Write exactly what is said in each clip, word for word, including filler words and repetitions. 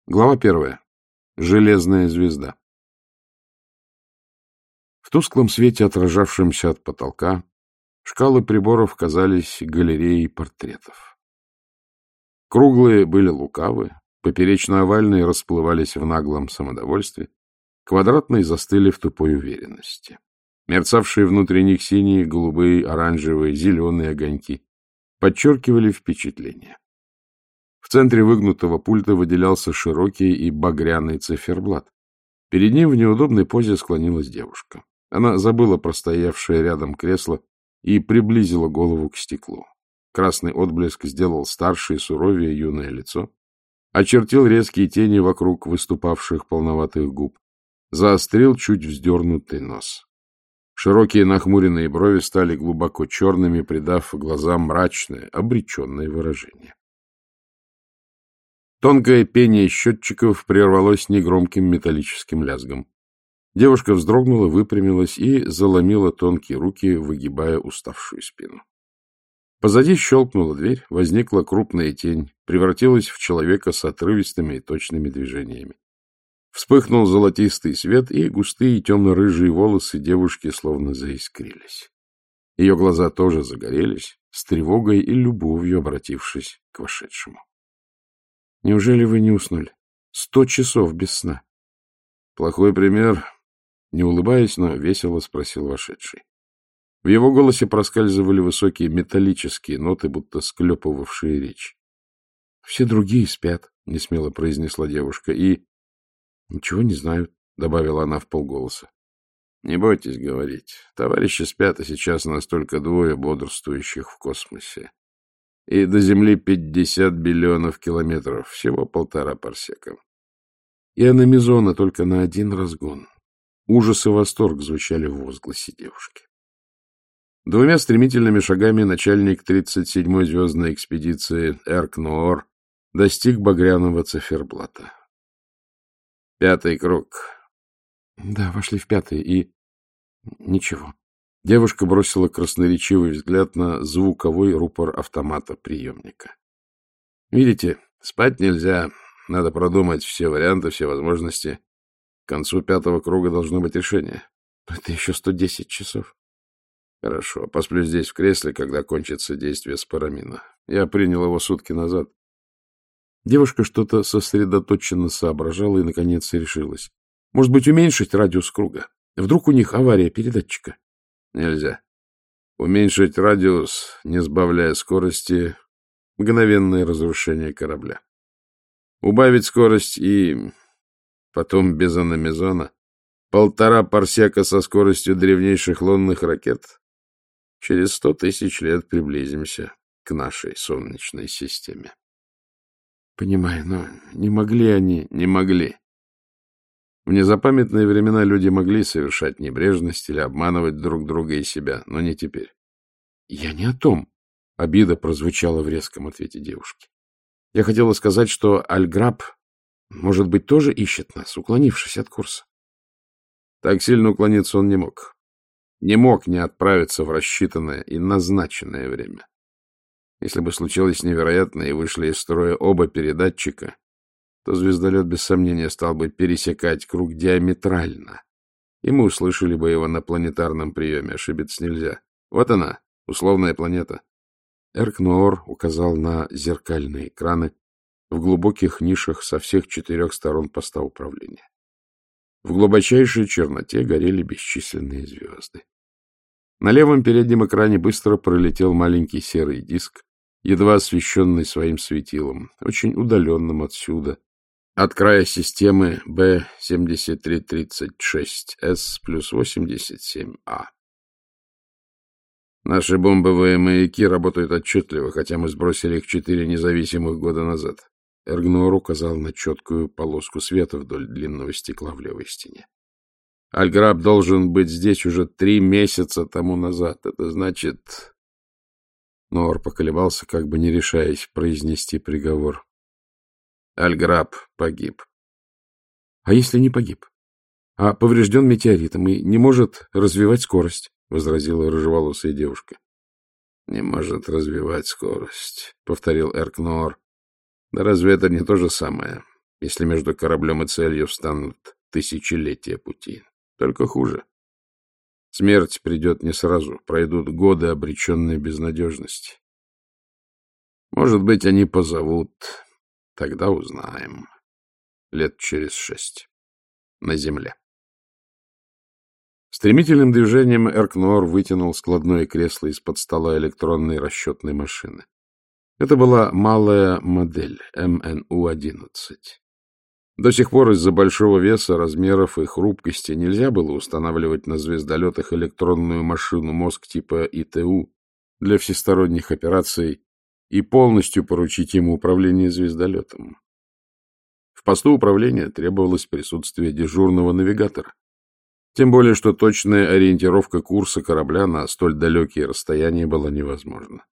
Глава первая. Железная звезда. В тусклом свете, отражавшемся от потолка, шкалы приборов казались галереей портретов. Круглые были лукавы, поперечно-овальные расплывались в наглом самодовольстве, квадратные застыли в тупой уверенности. Мерцавшие внутри них синие, голубые, оранжевые, зеленые огоньки подчеркивали впечатление. В центре выгнутого пульта выделялся широкий и багряный циферблат. Перед ним в неудобной позе склонилась девушка. Она забыла про стоявшее рядом кресло и приблизила голову к стеклу. Красный отблеск сделал старшее, суровее юное лицо, очертил резкие тени вокруг выступавших полноватых губ, заострил чуть вздернутый нос. Широкие нахмуренные брови стали глубоко черными, придав глазам мрачное, обреченное выражение. Тонкое пение счетчиков прервалось негромким металлическим лязгом. Девушка вздрогнула, выпрямилась и заломила тонкие руки, выгибая уставшую спину. Позади щелкнула дверь, возникла крупная тень, превратилась в человека с отрывистыми и точными движениями. Вспыхнул золотистый свет, и густые темно-рыжие волосы девушки словно заискрились. Ее глаза тоже загорелись, с тревогой и любовью обратившись к вошедшему. — Неужели вы не уснули? Сто часов без сна. — Плохой пример. Не улыбаясь, но весело спросил вошедший. В его голосе проскальзывали высокие металлические ноты, будто склепывавшие речь. — Все другие спят, — несмело произнесла девушка, — и... — Ничего не знают, — добавила она вполголоса. — Не бойтесь говорить. Товарищи спят, а сейчас нас только двое бодрствующих в космосе. И до Земли пятьдесят биллионов километров, всего полтора парсека. И аномизона только на один разгон. Ужас и восторг звучали в возгласе девушки. Двумя стремительными шагами начальник тридцать седьмой звездной экспедиции Эрк-Ноор достиг багряного циферблата. Пятый круг. Да, вошли в пятый, и... Ничего. Девушка бросила красноречивый взгляд на звуковой рупор автомата-приемника. — Видите, спать нельзя. Надо продумать все варианты, все возможности. К концу пятого круга должно быть решение. — Это еще сто десять часов. — Хорошо. Посплю здесь в кресле, когда кончится действие спорамина. Я принял его сутки назад. Девушка что-то сосредоточенно соображала и, наконец, решилась. Может быть, уменьшить радиус круга? Вдруг у них авария передатчика? Нельзя. Уменьшить радиус, не сбавляя скорости, мгновенное разрушение корабля. Убавить скорость и потом без аномизона полтора парсека со скоростью древнейших лунных ракет. Через сто тысяч лет приблизимся к нашей Солнечной системе. Понимаю, но не могли они... Не могли. В незапамятные времена люди могли совершать небрежность или обманывать друг друга и себя, но не теперь. — Я не о том. Обида прозвучала в резком ответе девушки. Я хотела сказать, что Альграб, может быть, тоже ищет нас, уклонившись от курса. Так сильно уклониться он не мог. Не мог не отправиться в рассчитанное и назначенное время. Если бы случилось невероятное и вышли из строя оба передатчика, то звездолет без сомнения стал бы пересекать круг диаметрально, и мы услышали бы его на планетарном приеме. Ошибиться нельзя. Вот она, условная планета. Эрк-Ноор указал на зеркальные экраны в глубоких нишах со всех четырех сторон поста управления. В глубочайшей черноте горели бесчисленные звезды. На левом переднем экране быстро пролетел маленький серый диск, едва освещенный своим светилом, очень удаленным отсюда, от края системы Б семь три три шесть эс плюс восемьдесят семь А. Наши бомбовые маяки работают отчетливо, хотя мы сбросили их четыре независимых года назад. Эрк-Ноор указал на четкую полоску света вдоль длинного стекла в левой стене. Альграб должен быть здесь уже три месяца тому назад. Это значит... Ноор поколебался, как бы не решаясь произнести приговор. Альграб погиб. А если не погиб? А поврежден метеоритом и не может развивать скорость, — возразила рыжеволосая девушка. — Не может развивать скорость, — повторил Эрк-Ноор. — Да разве это не то же самое? если между кораблем и целью встанут тысячелетия пути. Только хуже. Смерть придет не сразу, пройдут годы обреченной безнадежности. Может быть, они позовут, тогда узнаем. Лет через шесть. На земле. Стремительным движением Эркноор вытянул складное кресло из-под стола электронной расчетной машины. Это была малая модель эм эн у одиннадцать. До сих пор из-за большого веса, размеров и хрупкости нельзя было устанавливать на звездолетах электронную машину-мозг типа и тэ у для всесторонних операций и полностью поручить ему управление звездолетом. В посту управления требовалось присутствие дежурного навигатора. Тем более, что точная ориентировка курса корабля на столь далекие расстояния была невозможна.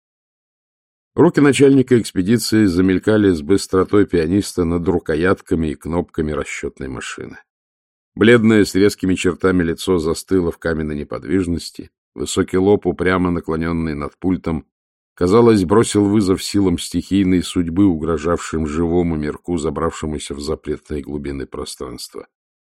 Руки начальника экспедиции замелькали с быстротой пианиста над рукоятками и кнопками расчетной машины. Бледное с резкими чертами лицо застыло в каменной неподвижности, высокий лоб, упрямо наклоненный над пультом, казалось, бросил вызов силам стихийной судьбы, угрожавшим живому мирку, забравшемуся в запретные глубины пространства.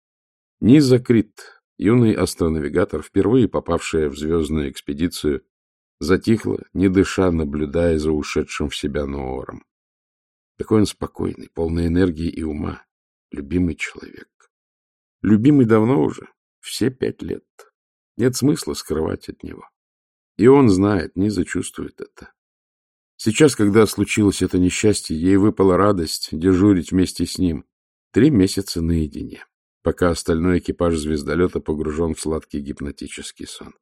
Низа Крит, юный астронавигатор, впервые попавшая в звездную экспедицию, затихла, не дыша, наблюдая за ушедшим в себя Ноором. Такой он спокойный, полный энергии и ума, любимый человек. Любимый давно уже, все пять лет. Нет смысла скрывать от него. И он знает, Низа чувствует это. Сейчас, когда случилось это несчастье, ей выпала радость дежурить вместе с ним три месяца наедине, пока остальной экипаж звездолета погружен в сладкий гипнотический сон.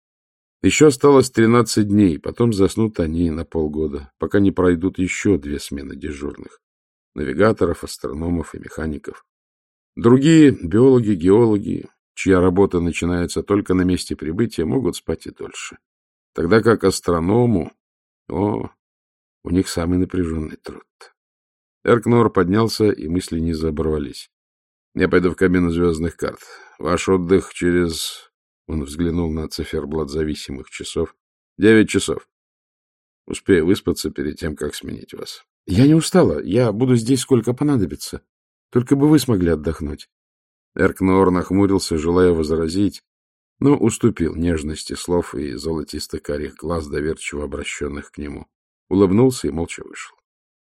Еще осталось тринадцать дней, потом заснут они на полгода, пока не пройдут еще две смены дежурных — навигаторов, астрономов и механиков. Другие биологи, геологи, чья работа начинается только на месте прибытия, могут спать и дольше. Тогда как астроному, о, у них самый напряженный труд. Эркноор поднялся, и мысли Низы оборвались. Я пойду в кабину звездных карт. Ваш отдых через... Он взглянул на циферблат зависимых часов. Девять часов. Успею выспаться перед тем, как сменить вас. Я не устала. Я буду здесь сколько понадобится. Только бы вы смогли отдохнуть. Эркноор нахмурился, желая возразить, но уступил нежности слов и золотисто-карих глаз, доверчиво обращенных к нему. Улыбнулся и молча вышел.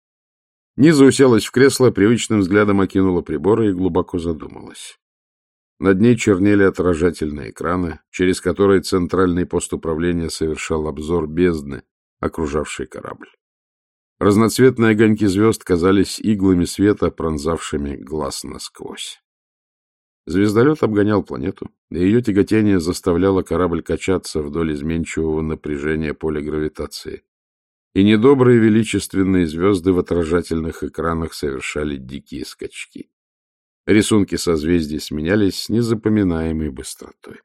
Низа уселась в кресло, привычным взглядом окинула приборы и глубоко задумалась. Над ней чернели отражательные экраны, через которые центральный пост управления совершал обзор бездны, окружавшей корабль. Разноцветные огоньки звезд казались иглами света, пронзавшими глаз насквозь. Звездолет обгонял планету, и ее тяготение заставляло корабль качаться вдоль изменчивого напряжения поля гравитации. И недобрые величественные звезды в отражательных экранах совершали дикие скачки. Рисунки созвездий сменялись с незапоминаемой быстротой.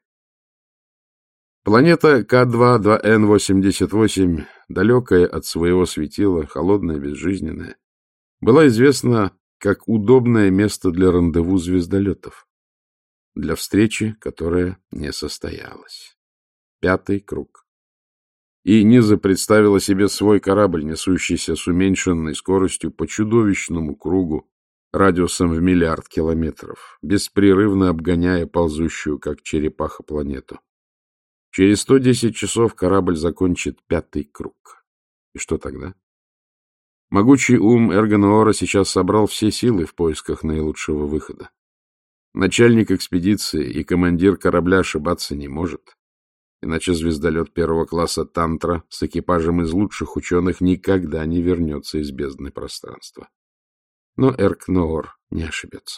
Планета К два два Н восемьдесят восемь, далекая от своего светила, холодная, безжизненная, была известна как удобное место для рандеву звездолетов, для встречи, которая не состоялась. Пятый круг. И Низа представила себе свой корабль, несущийся с уменьшенной скоростью по чудовищному кругу, радиусом в миллиард километров, беспрерывно обгоняя ползущую, как черепаха, планету. Через сто десять часов корабль закончит пятый круг. И что тогда? Могучий ум Эркноора сейчас собрал все силы в поисках наилучшего выхода. Начальник экспедиции и командир корабля ошибаться не может, иначе звездолет первого класса «Тантра» с экипажем из лучших ученых никогда не вернется из бездны пространства. Но Эркноор не ошибется.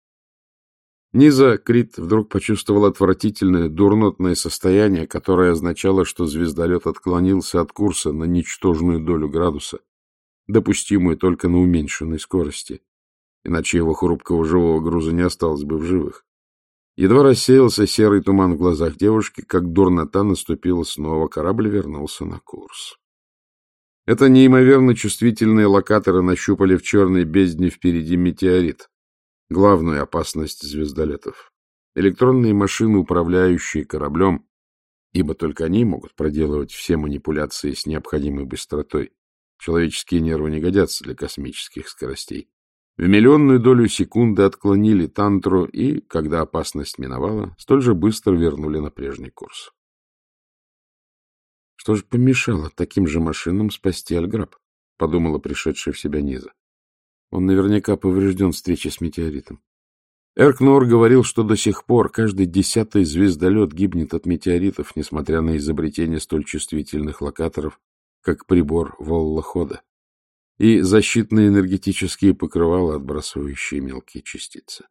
Низа Крит вдруг почувствовал отвратительное, дурнотное состояние, которое означало, что звездолет отклонился от курса на ничтожную долю градуса, допустимую только на уменьшенной скорости, иначе его хрупкого живого груза не осталось бы в живых. Едва рассеялся серый туман в глазах девушки, как дурнота наступила снова, корабль вернулся на курс. Это неимоверно чувствительные локаторы нащупали в черной бездне впереди метеорит, главную опасность звездолетов. Электронные машины, управляющие кораблем, ибо только они могут проделывать все манипуляции с необходимой быстротой. Человеческие нервы не годятся для космических скоростей. В миллионную долю секунды отклонили Тантру и, когда опасность миновала, столь же быстро вернули на прежний курс. Что же помешало таким же машинам спасти Альграб? — подумала пришедшая в себя Низа. Он наверняка поврежден встречей с метеоритом. Эркнор говорил, что до сих пор каждый десятый звездолет гибнет от метеоритов, несмотря на изобретение столь чувствительных локаторов, как прибор воллохода и защитные энергетические покрывала, отбрасывающие мелкие частицы.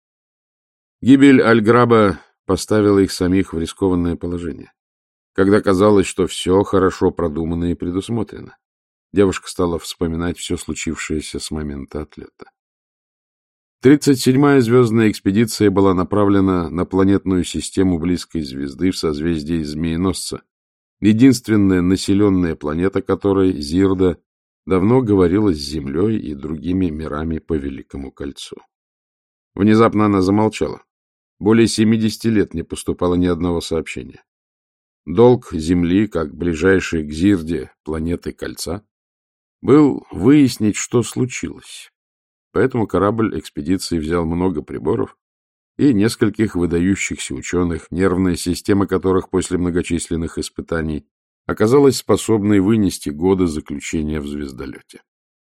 Гибель Альграба поставила их самих в рискованное положение. Когда казалось, что все хорошо продумано и предусмотрено, девушка стала вспоминать все случившееся с момента отлета. тридцать седьмая звездная экспедиция была направлена на планетную систему близкой звезды в созвездии Змееносца, единственная населенная планета которой, Зирда, давно говорила с Землей и другими мирами по Великому кольцу. Внезапно она замолчала. Более семидесяти лет не поступало ни одного сообщения. Долг Земли, как ближайшей к Зирде планеты кольца, был выяснить, что случилось. Поэтому корабль экспедиции взял много приборов и нескольких выдающихся ученых, нервная система которых после многочисленных испытаний оказалась способной вынести годы заключения в звездолете.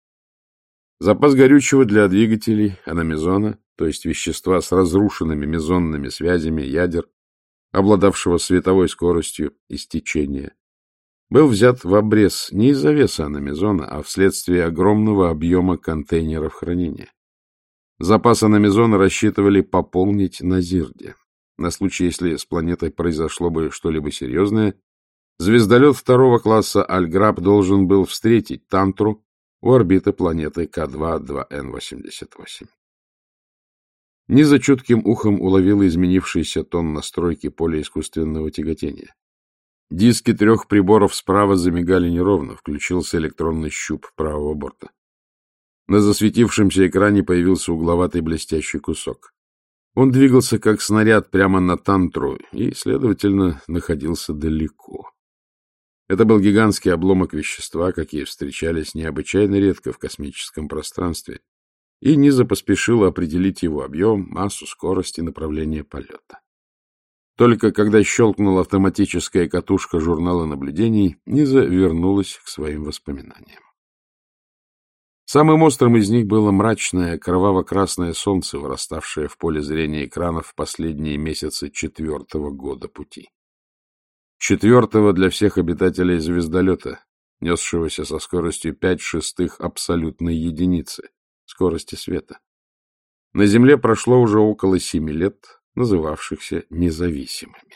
Запас горючего для двигателей аномезона, то есть вещества с разрушенными мезонными связями ядер, обладавшего световой скоростью истечения, был взят в обрез не из-за веса аномезона, а вследствие огромного объема контейнеров хранения. Запас аномезона рассчитывали пополнить на Зирде. На случай, если с планетой произошло бы что-либо серьезное, звездолет второго класса Альграб должен был встретить Тантру у орбиты планеты К два два Н восемьдесят восемь. Низа чутким ухом уловила изменившийся тон настройки поля искусственного тяготения. Диски трех приборов справа замигали неровно, включился электронный щуп правого борта. На засветившемся экране появился угловатый блестящий кусок. Он двигался как снаряд прямо на Тантру и, следовательно, находился далеко. Это был гигантский обломок вещества, какие встречались необычайно редко в космическом пространстве, и Низа поспешила определить его объем, массу, скорость и направление полета. Только когда щелкнула автоматическая катушка журнала наблюдений, Низа вернулась к своим воспоминаниям. Самым острым из них было мрачное кроваво-красное солнце, выраставшее в поле зрения экранов в последние месяцы четвертого года пути. Четвертого для всех обитателей звездолета, несшегося со скоростью пять шестых абсолютной единицы скорости света. На Земле прошло уже около семи лет, называвшихся независимыми.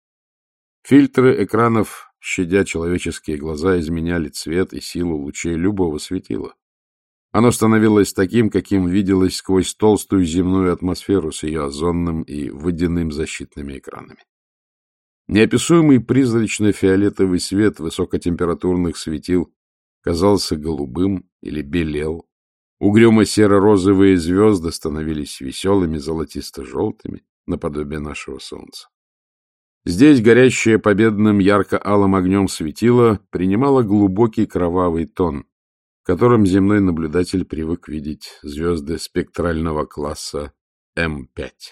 Фильтры экранов, щадя человеческие глаза, изменяли цвет и силу лучей любого светила. Оно становилось таким, каким виделось сквозь толстую земную атмосферу с ее озонным и водяным защитными экранами. Неописуемый призрачно-фиолетовый свет высокотемпературных светил казался голубым или белел. Угрюмо-серо-розовые звезды становились веселыми золотисто-желтыми, наподобие нашего Солнца. Здесь горящее победным ярко-алым огнем светило принимало глубокий кровавый тон, в котором земной наблюдатель привык видеть звезды спектрального класса М пять.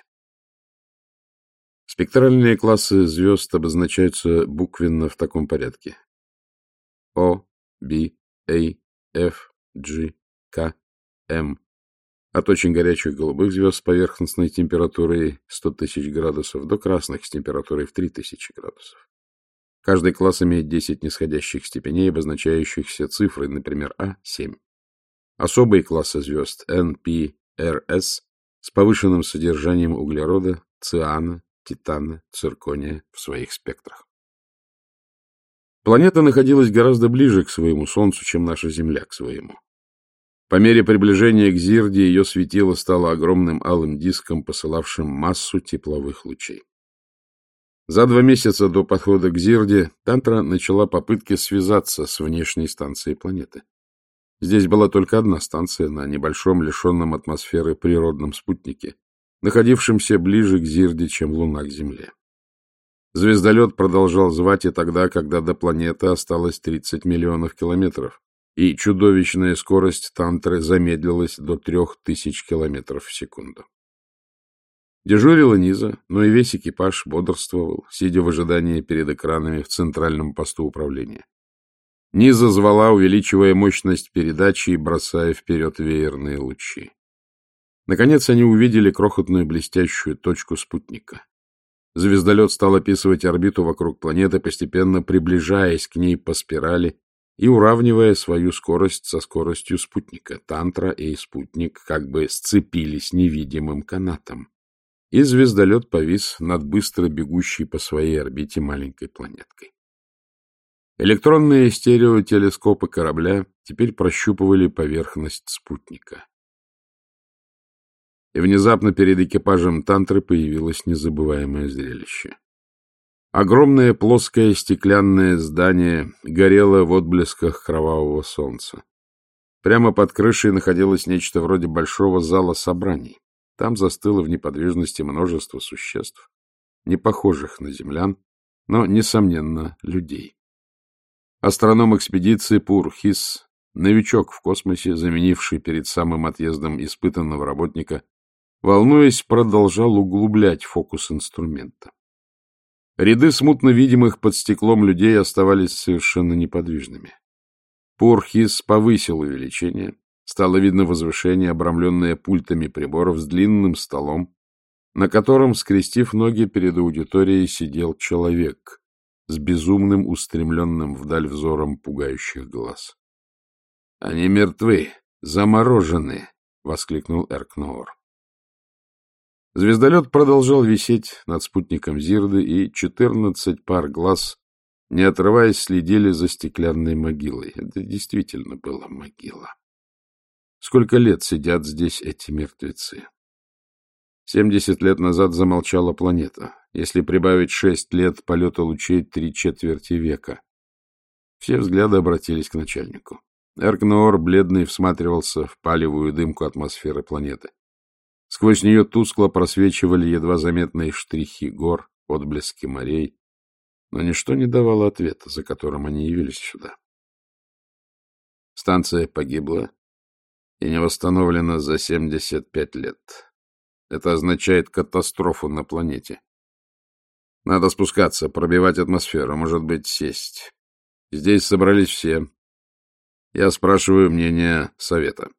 Спектральные классы звезд обозначаются буквенно в таком порядке: О, Б, А, Ф, G, К, М. От очень горячих голубых звезд с поверхностной температурой сто тысяч градусов до красных с температурой в три тысячи градусов. Каждый класс имеет десять нисходящих степеней, обозначающихся цифрой, например, А семь. Особые классы звезд Н, П, Р, С с повышенным содержанием углерода, циана, титана, циркония в своих спектрах. Планета находилась гораздо ближе к своему Солнцу, чем наша Земля к своему. По мере приближения к Зирде ее светило стало огромным алым диском, посылавшим массу тепловых лучей. За два месяца до подхода к Зирде Тантра начала попытки связаться с внешней станцией планеты. Здесь была только одна станция на небольшом, лишенном атмосферы природном спутнике, находившемся ближе к Зирде, чем Луна к Земле. Звездолет продолжал звать и тогда, когда до планеты осталось тридцать миллионов километров, и чудовищная скорость Тантры замедлилась до трех тысяч километров в секунду. Дежурила Низа, но и весь экипаж бодрствовал, сидя в ожидании перед экранами в центральном посту управления. Низа звала, увеличивая мощность передачи и бросая вперед веерные лучи. Наконец они увидели крохотную блестящую точку спутника. Звездолет стал описывать орбиту вокруг планеты, постепенно приближаясь к ней по спирали и уравнивая свою скорость со скоростью спутника. Тантра и спутник как бы сцепились невидимым канатом, и звездолет повис над быстро бегущей по своей орбите маленькой планеткой. Электронные стереотелескопы корабля теперь прощупывали поверхность спутника. И внезапно перед экипажем Тантры появилось незабываемое зрелище. Огромное плоское стеклянное здание горело в отблесках кровавого солнца. Прямо под крышей находилось нечто вроде большого зала собраний. Там застыло в неподвижности множество существ, не похожих на землян, но, несомненно, людей. Астроном экспедиции Пурхис, новичок в космосе, заменивший перед самым отъездом испытанного работника, волнуясь, продолжал углублять фокус инструмента. Ряды смутно видимых под стеклом людей оставались совершенно неподвижными. Пурхис повысил увеличение. Стало видно возвышение, обрамленное пультами приборов с длинным столом, на котором, скрестив ноги перед аудиторией, сидел человек с безумным, устремленным вдаль взором пугающих глаз. — Они мертвы, заморожены! — воскликнул Эркноор. Звездолет продолжал висеть над спутником Зирды, и четырнадцать пар глаз, не отрываясь, следили за стеклянной могилой. Это действительно была могила. Сколько лет сидят здесь эти мертвецы? Семьдесят лет назад замолчала планета. Если прибавить шесть лет полета лучей, три четверти века. Все взгляды обратились к начальнику. Эркноор, бледный, всматривался в палевую дымку атмосферы планеты. Сквозь нее тускло просвечивали едва заметные штрихи гор, отблески морей, но ничто не давало ответа, за которым они явились сюда. Станция погибла и не восстановлена за семьдесят пять лет. Это означает катастрофу на планете. Надо спускаться, пробивать атмосферу, может быть, сесть. Здесь собрались все. Я спрашиваю мнение совета.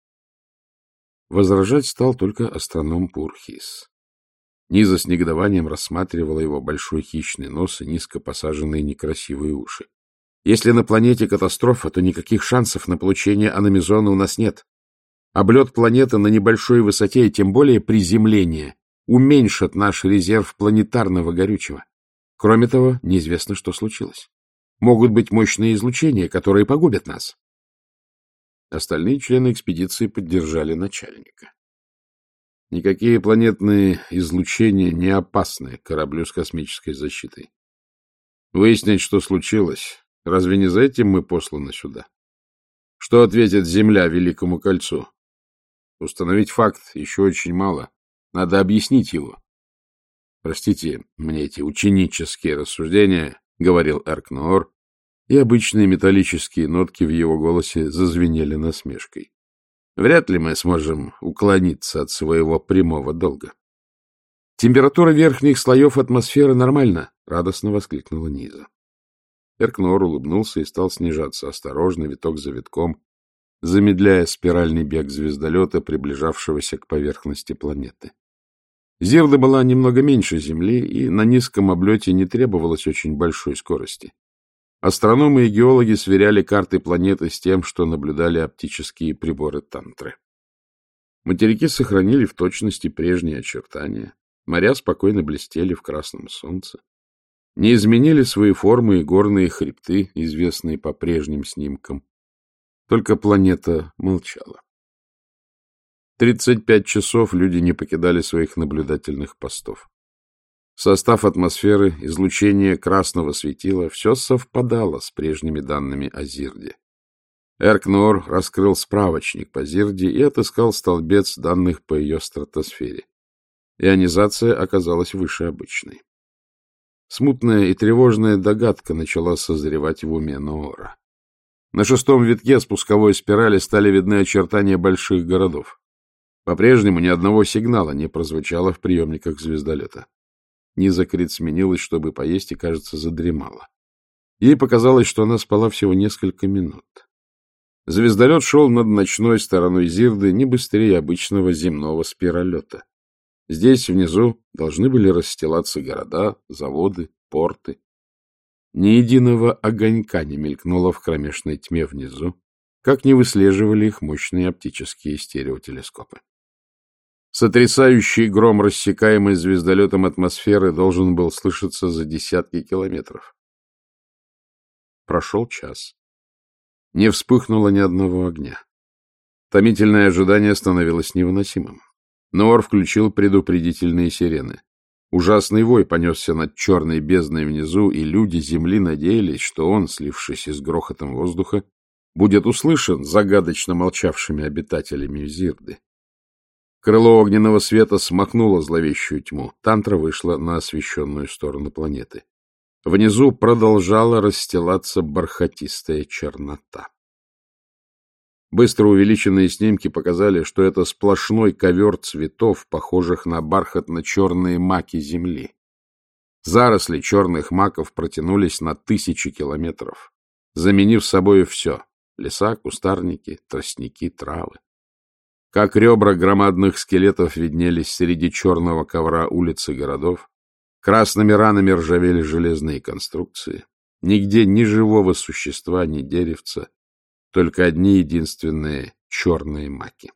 Возражать стал только астроном Пурхис. Низа с негодованием рассматривала его большой хищный нос и низко посаженные некрасивые уши. Если на планете катастрофа, то никаких шансов на получение аномизона у нас нет. Облет планеты на небольшой высоте и тем более приземление уменьшит наш резерв планетарного горючего. Кроме того, неизвестно, что случилось. Могут быть мощные излучения, которые погубят нас. Остальные члены экспедиции поддержали начальника. Никакие планетные излучения не опасны кораблю с космической защитой. Выяснить, что случилось. Разве не за этим мы посланы сюда? Что ответит Земля Великому Кольцу? Установить факт еще очень мало. Надо объяснить его. Простите мне эти ученические рассуждения, — говорил Эркноор, и обычные металлические нотки в его голосе зазвенели насмешкой. Вряд ли мы сможем уклониться от своего прямого долга. Температура верхних слоев атмосферы нормальна, — радостно воскликнула Низа. Эркноор улыбнулся и стал снижаться осторожно, виток за витком, замедляя спиральный бег звездолета, приближавшегося к поверхности планеты. Зирда была немного меньше Земли, и на низком облете не требовалось очень большой скорости. Астрономы и геологи сверяли карты планеты с тем, что наблюдали оптические приборы Тантры. Материки сохранили в точности прежние очертания, моря спокойно блестели в красном солнце. Не изменили свои формы и горные хребты, известные по прежним снимкам. Только планета молчала. Тридцать пять часов люди не покидали своих наблюдательных постов. Состав атмосферы, излучение красного светила — все совпадало с прежними данными о Зирде. Эркноор раскрыл справочник по Зирде и отыскал столбец данных по ее стратосфере. Ионизация оказалась выше обычной. Смутная и тревожная догадка начала созревать в уме Ноора. На шестом витке спусковой спирали стали видны очертания больших городов. По-прежнему ни одного сигнала не прозвучало в приемниках звездолета. Низа Крит сменилась, чтобы поесть, и, кажется, задремала. Ей показалось, что она спала всего несколько минут. Звездолет шел над ночной стороной Зирды не быстрее обычного земного спиролета. Здесь, внизу, должны были расстилаться города, заводы, порты. Ни единого огонька не мелькнуло в кромешной тьме внизу, как не выслеживали их мощные оптические стереотелескопы. Сотрясающий гром, рассекаемый звездолетом атмосферы, должен был слышаться за десятки километров. Прошел час. Не вспыхнуло ни одного огня. Томительное ожидание становилось невыносимым. Ноор включил предупредительные сирены. Ужасный вой понесся над черной бездной внизу, и люди Земли надеялись, что он, слившись с грохотом воздуха, будет услышан загадочно молчавшими обитателями Зирды. Крыло огненного света смахнуло зловещую тьму. Тантра вышла на освещенную сторону планеты. Внизу продолжала расстилаться бархатистая чернота. Быстро увеличенные снимки показали, что это сплошной ковер цветов, похожих на бархатно-черные маки Земли. Заросли черных маков протянулись на тысячи километров, заменив собой все — леса, кустарники, тростники, травы. Как ребра громадных скелетов виднелись среди черного ковра улицы городов, красными ранами ржавели железные конструкции. Нигде ни живого существа, ни деревца, только одни единственные черные маки.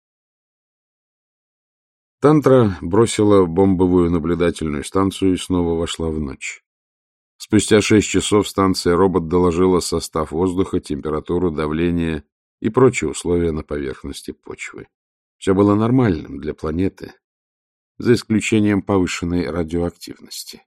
Тантра бросила бомбовую наблюдательную станцию и снова вошла в ночь. Спустя шесть часов станция робот доложила состав воздуха, температуру, давление и прочие условия на поверхности почвы. Все было нормальным для планеты, за исключением повышенной радиоактивности.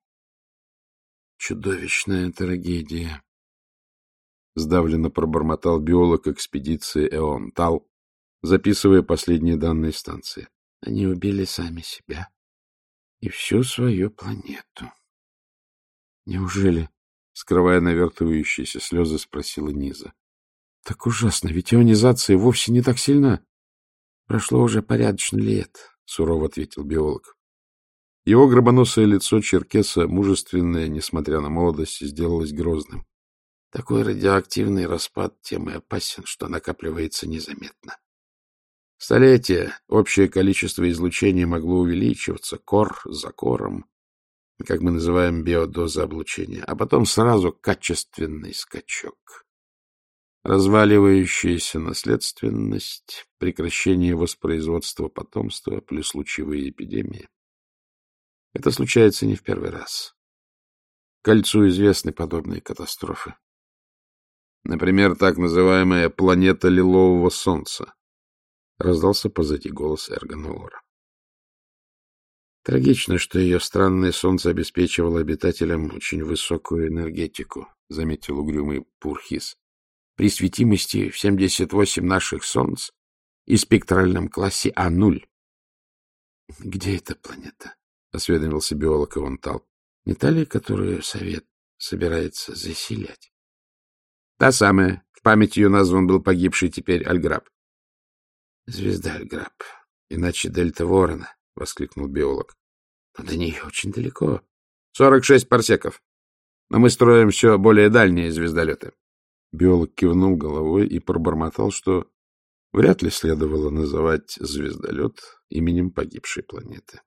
Чудовищная трагедия. Сдавленно пробормотал биолог экспедиции Эон Тал, записывая последние данные станции. Они убили сами себя и всю свою планету. Неужели? Скрывая навертывающиеся слезы, спросила Низа. Так ужасно, ведь ионизация вовсе не так сильна. Прошло уже порядочно лет, сурово ответил биолог. Его гробоносое лицо черкеса, мужественное, несмотря на молодость, сделалось грозным. Такой радиоактивный распад тем и опасен, что накапливается незаметно. Столетия общее количество излучения могло увеличиваться кор за кором, как мы называем биодоза облучения, а потом сразу качественный скачок. Разваливающаяся наследственность, прекращение воспроизводства потомства плюс лучевые эпидемии. Это случается не в первый раз. Кольцу известны подобные катастрофы. Например, так называемая планета Лилового Солнца. Раздался позади голос Эргонолора. Трагично, что ее странное солнце обеспечивало обитателям очень высокую энергетику, заметил угрюмый Пурхис. При светимости в семьдесят восемь наших солнц и спектральном классе А ноль. — Где эта планета? — осведомился биолог Ивантал. — Не та ли, которую Совет собирается заселять? — Та самая. В память ее назван был погибший теперь Альграб. — Звезда Альграб. Иначе Дельта Ворона, — воскликнул биолог. — Но до нее очень далеко. — Сорок шесть парсеков. Но мы строим все более дальние звездолеты. Биолог кивнул головой и пробормотал, что вряд ли следовало называть звездолет именем погибшей планеты.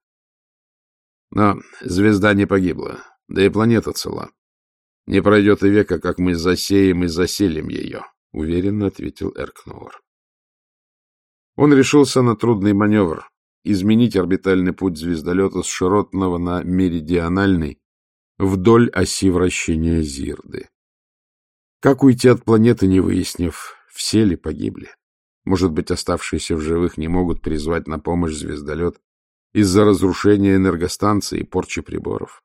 Но звезда не погибла, да и планета цела. Не пройдет и века, как мы засеем и заселим ее, — уверенно ответил Эркноор. Он решился на трудный маневр — изменить орбитальный путь звездолета с широтного на меридиональный вдоль оси вращения Зирды. Как уйти от планеты, не выяснив, все ли погибли? Может быть, оставшиеся в живых не могут призвать на помощь звездолет из-за разрушения энергостанции и порчи приборов?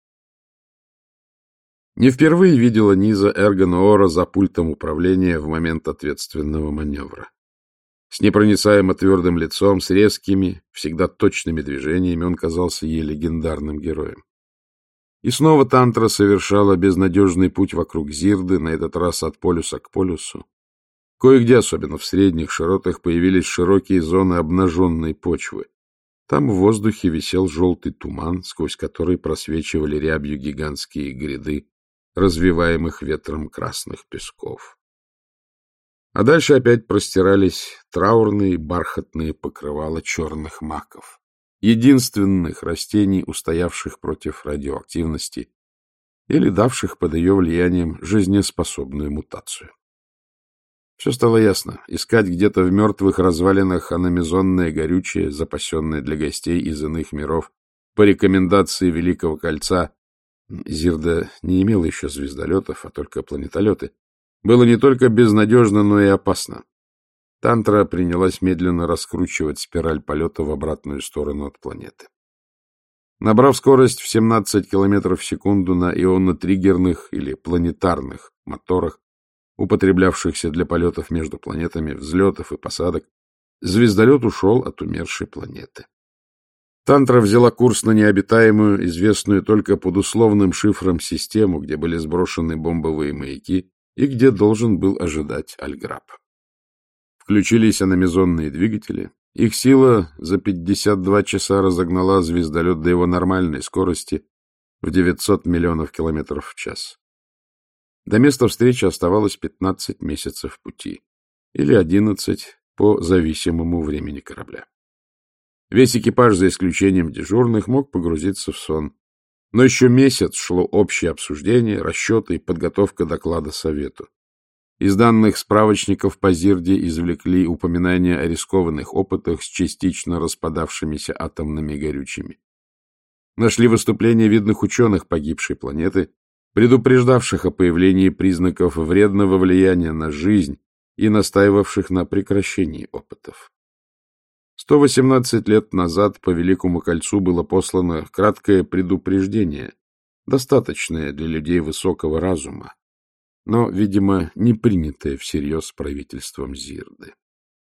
Не впервые видела Низа Эргоноора за пультом управления в момент ответственного маневра. С непроницаемо твердым лицом, с резкими, всегда точными движениями он казался ей легендарным героем. И снова Тантра совершала безнадежный путь вокруг Зирды, на этот раз от полюса к полюсу. Кое-где, особенно в средних широтах, появились широкие зоны обнаженной почвы. Там в воздухе висел желтый туман, сквозь который просвечивали рябью гигантские гряды, развиваемых ветром красных песков. А дальше опять простирались траурные бархатные покрывала черных маков, единственных растений, устоявших против радиоактивности или давших под ее влиянием жизнеспособную мутацию. Все стало ясно. Искать где-то в мертвых развалинах аномизонное горючее, запасенное для гостей из иных миров, по рекомендации Великого Кольца, Зирда не имела еще звездолетов, а только планетолеты, было не только безнадежно, но и опасно. Тантра принялась медленно раскручивать спираль полета в обратную сторону от планеты. Набрав скорость в семнадцать километров в секунду на ионно-триггерных или планетарных моторах, употреблявшихся для полетов между планетами, взлетов и посадок, звездолет ушел от умершей планеты. Тантра взяла курс на необитаемую, известную только под условным шифром систему, где были сброшены бомбовые маяки и где должен был ожидать Альграб. Включились аномизонные двигатели. Их сила за пятьдесят два часа разогнала звездолет до его нормальной скорости в девятьсот миллионов километров в час. До места встречи оставалось пятнадцать месяцев пути, или одиннадцать по зависимому времени корабля. Весь экипаж, за исключением дежурных, мог погрузиться в сон. Но еще месяц шло общее обсуждение, расчеты и подготовка доклада Совету. Из данных справочников по Зирде извлекли упоминания о рискованных опытах с частично распадавшимися атомными горючими. Нашли выступления видных ученых погибшей планеты, предупреждавших о появлении признаков вредного влияния на жизнь и настаивавших на прекращении опытов. сто восемнадцать лет назад по Великому Кольцу было послано краткое предупреждение, достаточное для людей высокого разума, но, видимо, не принятое всерьез правительством Зирды.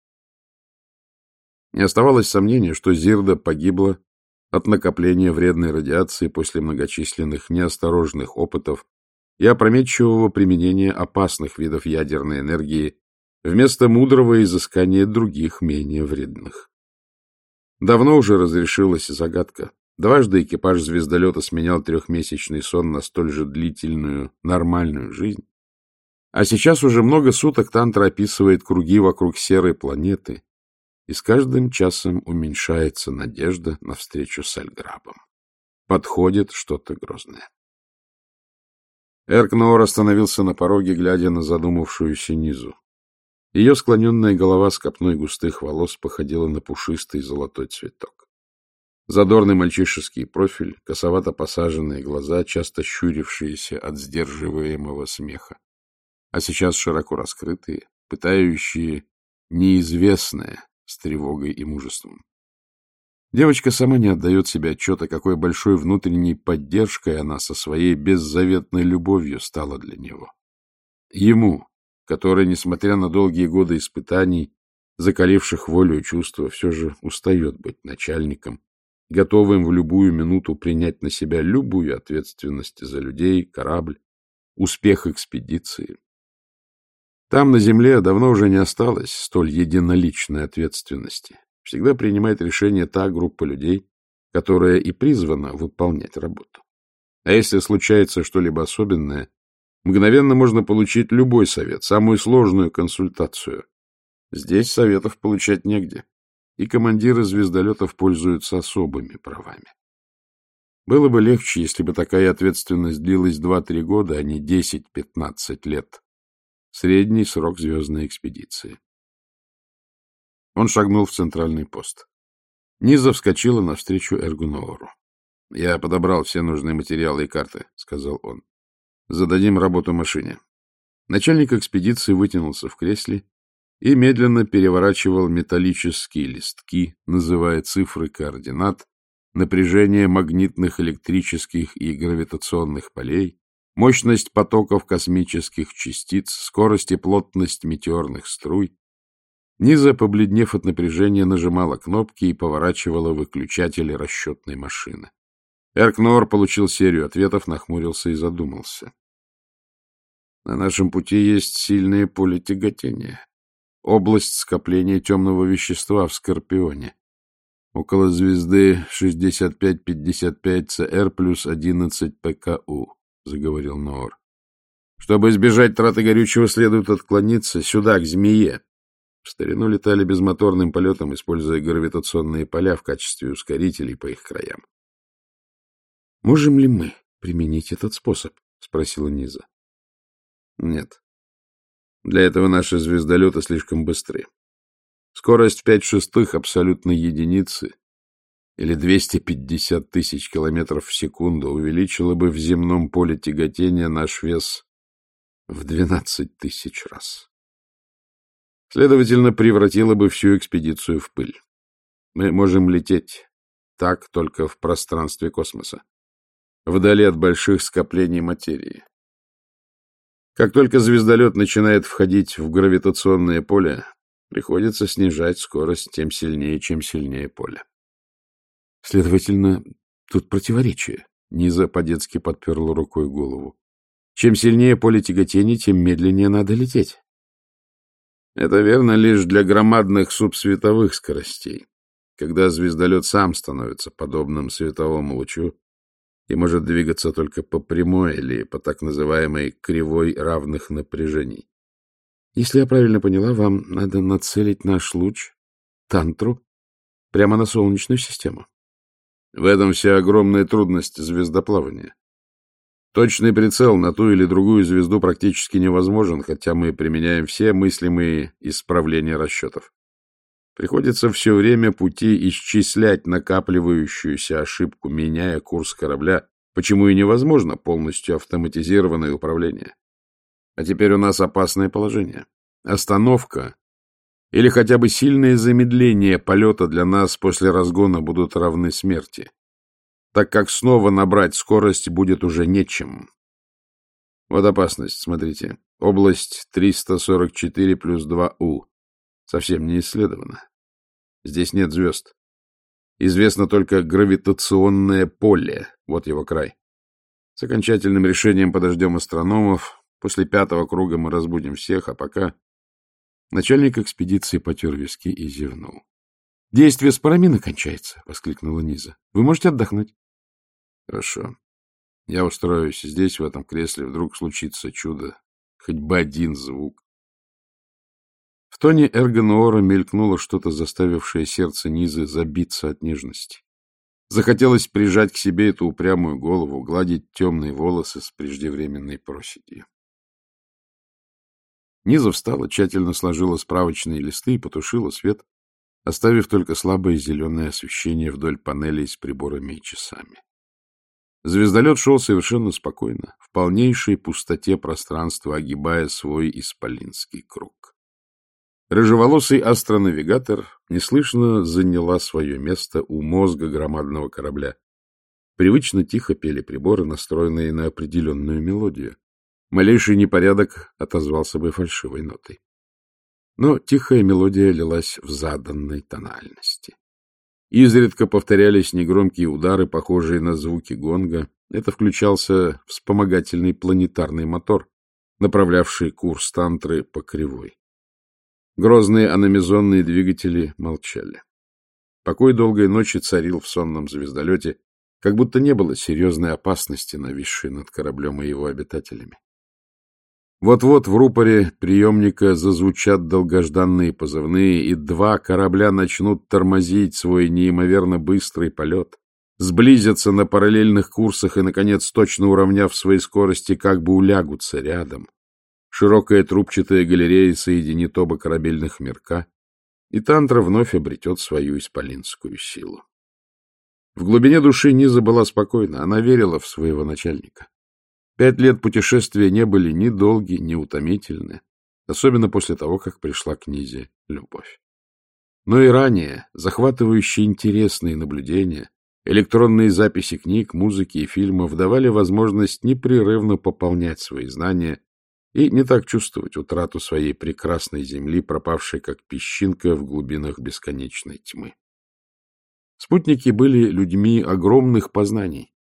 Не оставалось сомнения, что Зирда погибла от накопления вредной радиации после многочисленных неосторожных опытов и опрометчивого применения опасных видов ядерной энергии вместо мудрого изыскания других, менее вредных. Давно уже разрешилась загадка. Дважды экипаж звездолета сменял трехмесячный сон на столь же длительную, нормальную жизнь. А сейчас уже много суток Тантра описывает круги вокруг серой планеты, и с каждым часом уменьшается надежда на встречу с Альграбом. Подходит что-то грозное. Эркноор остановился на пороге, глядя на задумавшуюся Низу. Ее склоненная голова с копной густых волос походила на пушистый золотой цветок. Задорный мальчишеский профиль, косовато посаженные глаза, часто щурившиеся от сдерживаемого смеха, а сейчас широко раскрытые, пытающие неизвестное с тревогой и мужеством. Девочка сама не отдает себе отчета, какой большой внутренней поддержкой она со своей беззаветной любовью стала для него. Ему, который, несмотря на долгие годы испытаний, закаливших волю и чувства, все же устает быть начальником, готовым в любую минуту принять на себя любую ответственность за людей, корабль, успех экспедиции. Там, на земле, давно уже не осталось столь единоличной ответственности. Всегда принимает решение та группа людей, которая и призвана выполнять работу. А если случается что-либо особенное, мгновенно можно получить любой совет, самую сложную консультацию. Здесь советов получать негде, и командиры звездолетов пользуются особыми правами. Было бы легче, если бы такая ответственность длилась два-три года, а не десять-пятнадцать лет. Средний срок звездной экспедиции. Он шагнул в центральный пост. Низа вскочила навстречу Эргуноору. — Я подобрал все нужные материалы и карты, — сказал он. — Зададим работу машине. Начальник экспедиции вытянулся в кресле и медленно переворачивал металлические листки, называя цифры координат, напряжение магнитных, электрических и гравитационных полей, мощность потоков космических частиц, скорость и плотность метеорных струй. Низа, побледнев от напряжения, нажимала кнопки и поворачивала выключатели расчетной машины. Эркноор получил серию ответов, нахмурился и задумался. На нашем пути есть сильное поле тяготения. Область скопления темного вещества в Скорпионе. Около звезды шестьдесят пять пятьдесят пять ЦР плюс одиннадцать ПКУ, заговорил Ноор. Чтобы избежать траты горючего, следует отклониться сюда, к змее. В старину летали безмоторным полетом, используя гравитационные поля в качестве ускорителей по их краям. — Можем ли мы применить этот способ? — спросила Низа. — Нет. Для этого наши звездолеты слишком быстры. Скорость в пять шестых абсолютной единицы или двести пятьдесят тысяч километров в секунду увеличила бы в земном поле тяготения наш вес в двенадцать тысяч раз. Следовательно, превратила бы всю экспедицию в пыль. Мы можем лететь так только в пространстве космоса, вдали от больших скоплений материи. Как только звездолет начинает входить в гравитационное поле, приходится снижать скорость тем сильнее, чем сильнее поле. Следовательно, тут противоречие. Низа по-детски подперла рукой голову. Чем сильнее поле тяготения, тем медленнее надо лететь. Это верно лишь для громадных субсветовых скоростей, когда звездолет сам становится подобным световому лучу и может двигаться только по прямой или по так называемой кривой равных напряжений. Если я правильно поняла, вам надо нацелить наш луч, тантру, прямо на Солнечную систему. В этом вся огромная трудность звездоплавания. Точный прицел на ту или другую звезду практически невозможен, хотя мы применяем все мыслимые исправления расчетов. Приходится все время пути исчислять накапливающуюся ошибку, меняя курс корабля, почему и невозможно полностью автоматизированное управление. А теперь у нас опасное положение. Остановка или хотя бы сильное замедление полета для нас после разгона будут равны смерти, так как снова набрать скорость будет уже нечем. Вот опасность, смотрите. Область триста сорок четыре плюс два У. Совсем не исследована. Здесь нет звезд. Известно только гравитационное поле. Вот его край. С окончательным решением подождем астрономов. После пятого круга мы разбудим всех, а пока... Начальник экспедиции потер виски и зевнул. — Действие спорамина кончается, — воскликнула Низа. — Вы можете отдохнуть. — Хорошо. Я устроюсь здесь, в этом кресле. Вдруг случится чудо. Хоть бы один звук. В тоне Эргоноора мелькнуло что-то, заставившее сердце Низы забиться от нежности. Захотелось прижать к себе эту упрямую голову, гладить темные волосы с преждевременной проседью. Низа встала, тщательно сложила справочные листы и потушила свет, оставив только слабое зеленое освещение вдоль панелей с приборами и часами. Звездолет шел совершенно спокойно, в полнейшей пустоте пространства, огибая свой исполинский круг. Рыжеволосый астронавигатор неслышно заняла свое место у мозга громадного корабля. Привычно тихо пели приборы, настроенные на определенную мелодию. Малейший непорядок отозвался бы фальшивой нотой. Но тихая мелодия лилась в заданной тональности. Изредка повторялись негромкие удары, похожие на звуки гонга. Это включался вспомогательный планетарный мотор, направлявший курс тантры по кривой. Грозные аномизонные двигатели молчали. Покой долгой ночи царил в сонном звездолете, как будто не было серьезной опасности, нависшей над кораблем и его обитателями. Вот-вот в рупоре приемника зазвучат долгожданные позывные, и два корабля начнут тормозить свой неимоверно быстрый полет, сблизятся на параллельных курсах и, наконец, точно уравняв свои скорости, как бы улягутся рядом. Широкая трубчатая галерея соединит оба корабельных мирка, и тантра вновь обретет свою исполинскую силу. В глубине души Низа была спокойна, она верила в своего начальника. Пять лет путешествия не были ни долги, ни утомительны, особенно после того, как пришла к Низе любовь. Но и ранее захватывающие интересные наблюдения, электронные записи книг, музыки и фильмов давали возможность непрерывно пополнять свои знания и не так чувствовать утрату своей прекрасной земли, пропавшей как песчинка в глубинах бесконечной тьмы. Спутники были людьми огромных познаний,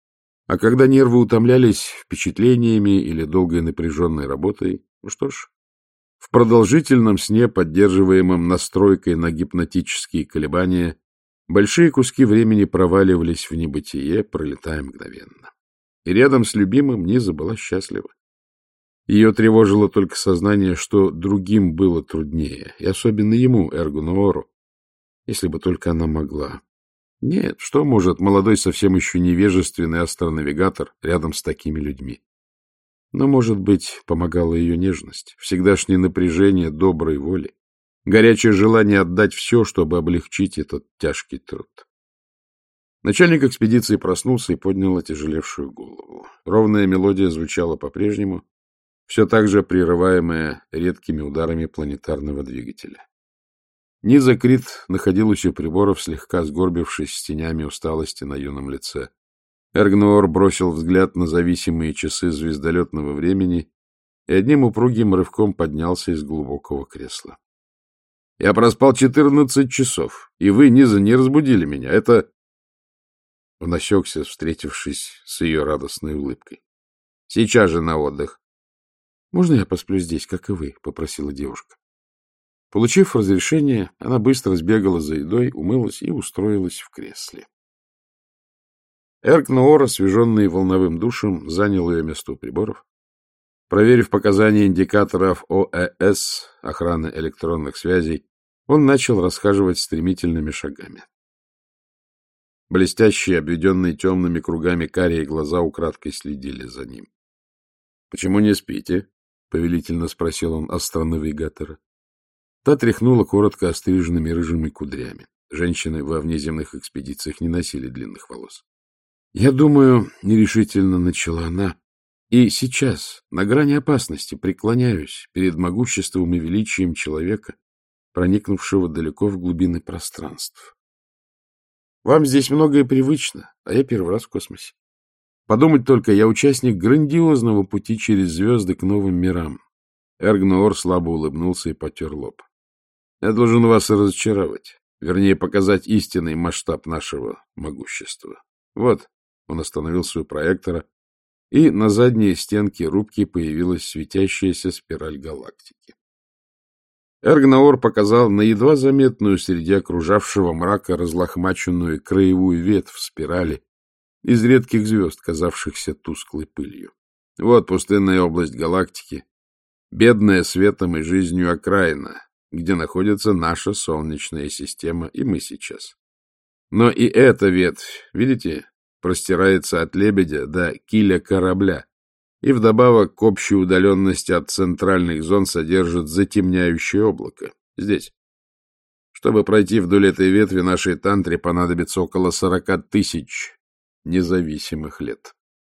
А когда нервы утомлялись впечатлениями или долгой напряженной работой, ну что ж, в продолжительном сне, поддерживаемом настройкой на гипнотические колебания, большие куски времени проваливались в небытие, пролетая мгновенно. И рядом с любимым Низа была счастлива. Ее тревожило только сознание, что другим было труднее, и особенно ему, Эргу Ноору, если бы только она могла. Нет, что может молодой, совсем еще невежественный астронавигатор рядом с такими людьми? Но, может быть, помогала ее нежность, всегдашнее напряжение доброй воли, горячее желание отдать все, чтобы облегчить этот тяжкий труд. Начальник экспедиции проснулся и поднял отяжелевшую голову. Ровная мелодия звучала по-прежнему, все так же прерываемая редкими ударами планетарного двигателя. Низа Крит находилась у приборов, слегка сгорбившись с тенями усталости на юном лице. Эргноор бросил взгляд на зависимые часы звездолетного времени и одним упругим рывком поднялся из глубокого кресла. — Я проспал четырнадцать часов, и вы, Низа, не разбудили меня. Это... Он осекся, встретившись с ее радостной улыбкой. — Сейчас же на отдых. — Можно я посплю здесь, как и вы? — попросила девушка. Получив разрешение, она быстро сбегала за едой, умылась и устроилась в кресле. Эрк-Ноор, освеженный волновым душем, занял ее место у приборов. Проверив показания индикаторов ОЭС, охраны электронных связей, он начал расхаживать стремительными шагами. Блестящие, обведенные темными кругами карие глаза украдкой следили за ним. — Почему не спите? — повелительно спросил он астронавигатора. Та тряхнула коротко остриженными рыжими кудрями. Женщины во внеземных экспедициях не носили длинных волос. — Я думаю, — нерешительно начала она, — и сейчас, на грани опасности, преклоняюсь перед могуществом и величием человека, проникнувшего далеко в глубины пространств. Вам здесь многое привычно, а я первый раз в космосе. Подумать только, я участник грандиозного пути через звезды к новым мирам. Эрг-Ноор слабо улыбнулся и потер лоб. Я должен вас разочаровать, вернее, показать истинный масштаб нашего могущества. Вот, он остановился у проектора, и на задней стенке рубки появилась светящаяся спираль галактики. Эрг-Ноор показал на едва заметную среди окружавшего мрака разлохмаченную краевую ветвь спирали из редких звезд, казавшихся тусклой пылью. Вот пустынная область галактики, бедная светом и жизнью окраина, где находится наша Солнечная система, и мы сейчас. Но и эта ветвь, видите, простирается от лебедя до киля корабля, и вдобавок к общей удаленности от центральных зон содержит затемняющее облако. Здесь. Чтобы пройти вдоль этой ветви нашей тантре понадобится около сорока тысяч независимых лет.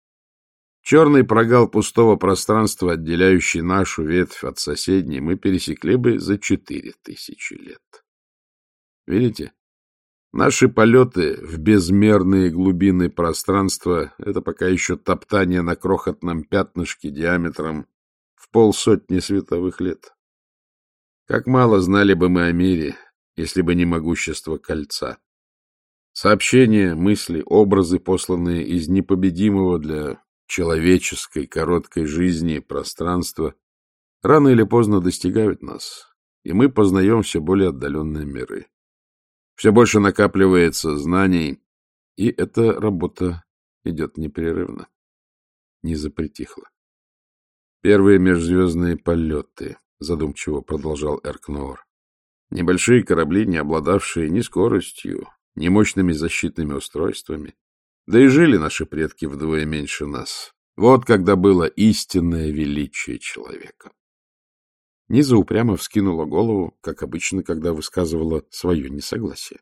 Черный прогал пустого пространства, отделяющий нашу ветвь от соседней, мы пересекли бы за четыре тысячи лет. Видите? Наши полеты в безмерные глубины пространства — это пока еще топтание на крохотном пятнышке диаметром в полсотни световых лет. Как мало знали бы мы о мире, если бы не могущество кольца. Сообщения, мысли, образы, посланные из непобедимого для человеческой короткой жизни пространства, рано или поздно достигают нас, и мы познаем все более отдаленные миры. Все больше накапливается знаний, и эта работа идет непрерывно. Низа притихла. Первые межзвездные полеты, задумчиво продолжал Эрк-Ноор. Небольшие корабли, не обладавшие ни скоростью, ни мощными защитными устройствами. Да и жили наши предки вдвое меньше нас. Вот когда было истинное величие человека. Низа упрямо вскинула голову, как обычно, когда высказывала свое несогласие.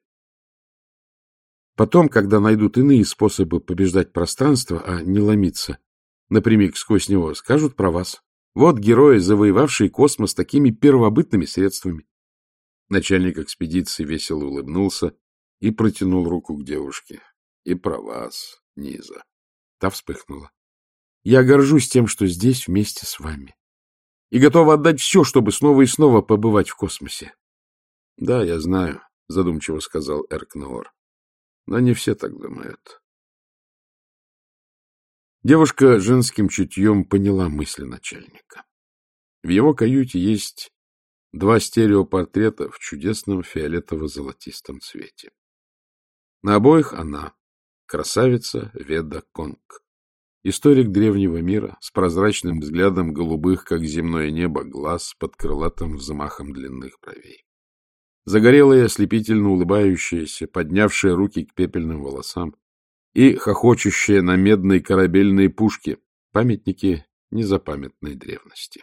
Потом, когда найдут иные способы побеждать пространство, а не ломиться напрямик сквозь него, скажут про вас. Вот герои, завоевавшие космос такими первобытными средствами. Начальник экспедиции весело улыбнулся и протянул руку к девушке. И про вас, Низа. Та вспыхнула. Я горжусь тем, что здесь вместе с вами. И готова отдать все, чтобы снова и снова побывать в космосе. — Да, я знаю, — задумчиво сказал Эрк-Ноор. — Но не все так думают. Девушка женским чутьем поняла мысли начальника. В его каюте есть два стереопортрета в чудесном фиолетово-золотистом цвете. На обоих она — красавица Веда Конг, историк древнего мира с прозрачным взглядом голубых, как земное небо, глаз под крылатым взмахом длинных бровей. Загорелая, ослепительно улыбающаяся, поднявшая руки к пепельным волосам и хохочущая на медной корабельной пушке, памятники незапамятной древности.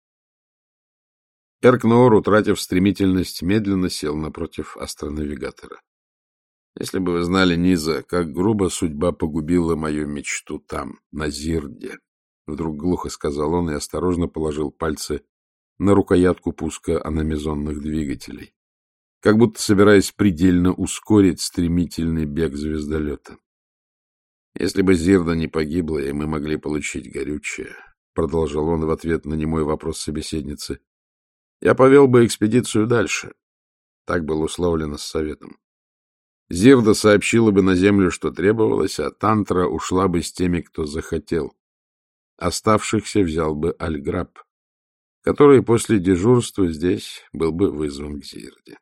Эркноор, утратив стремительность, медленно сел напротив астронавигатора. Если бы вы знали, Низа, как грубо судьба погубила мою мечту там, на Зирде, — вдруг глухо сказал он и осторожно положил пальцы на рукоятку пуска аномизонных двигателей, как будто собираясь предельно ускорить стремительный бег звездолета. Если бы Зирда не погибла, и мы могли получить горючее, — продолжал он в ответ на немой вопрос собеседницы, — я повел бы экспедицию дальше. Так было условлено с Советом. Зирда сообщила бы на Землю, что требовалось, а Тантра ушла бы с теми, кто захотел. Оставшихся взял бы Альграб, который после дежурства здесь был бы вызван к Зирде.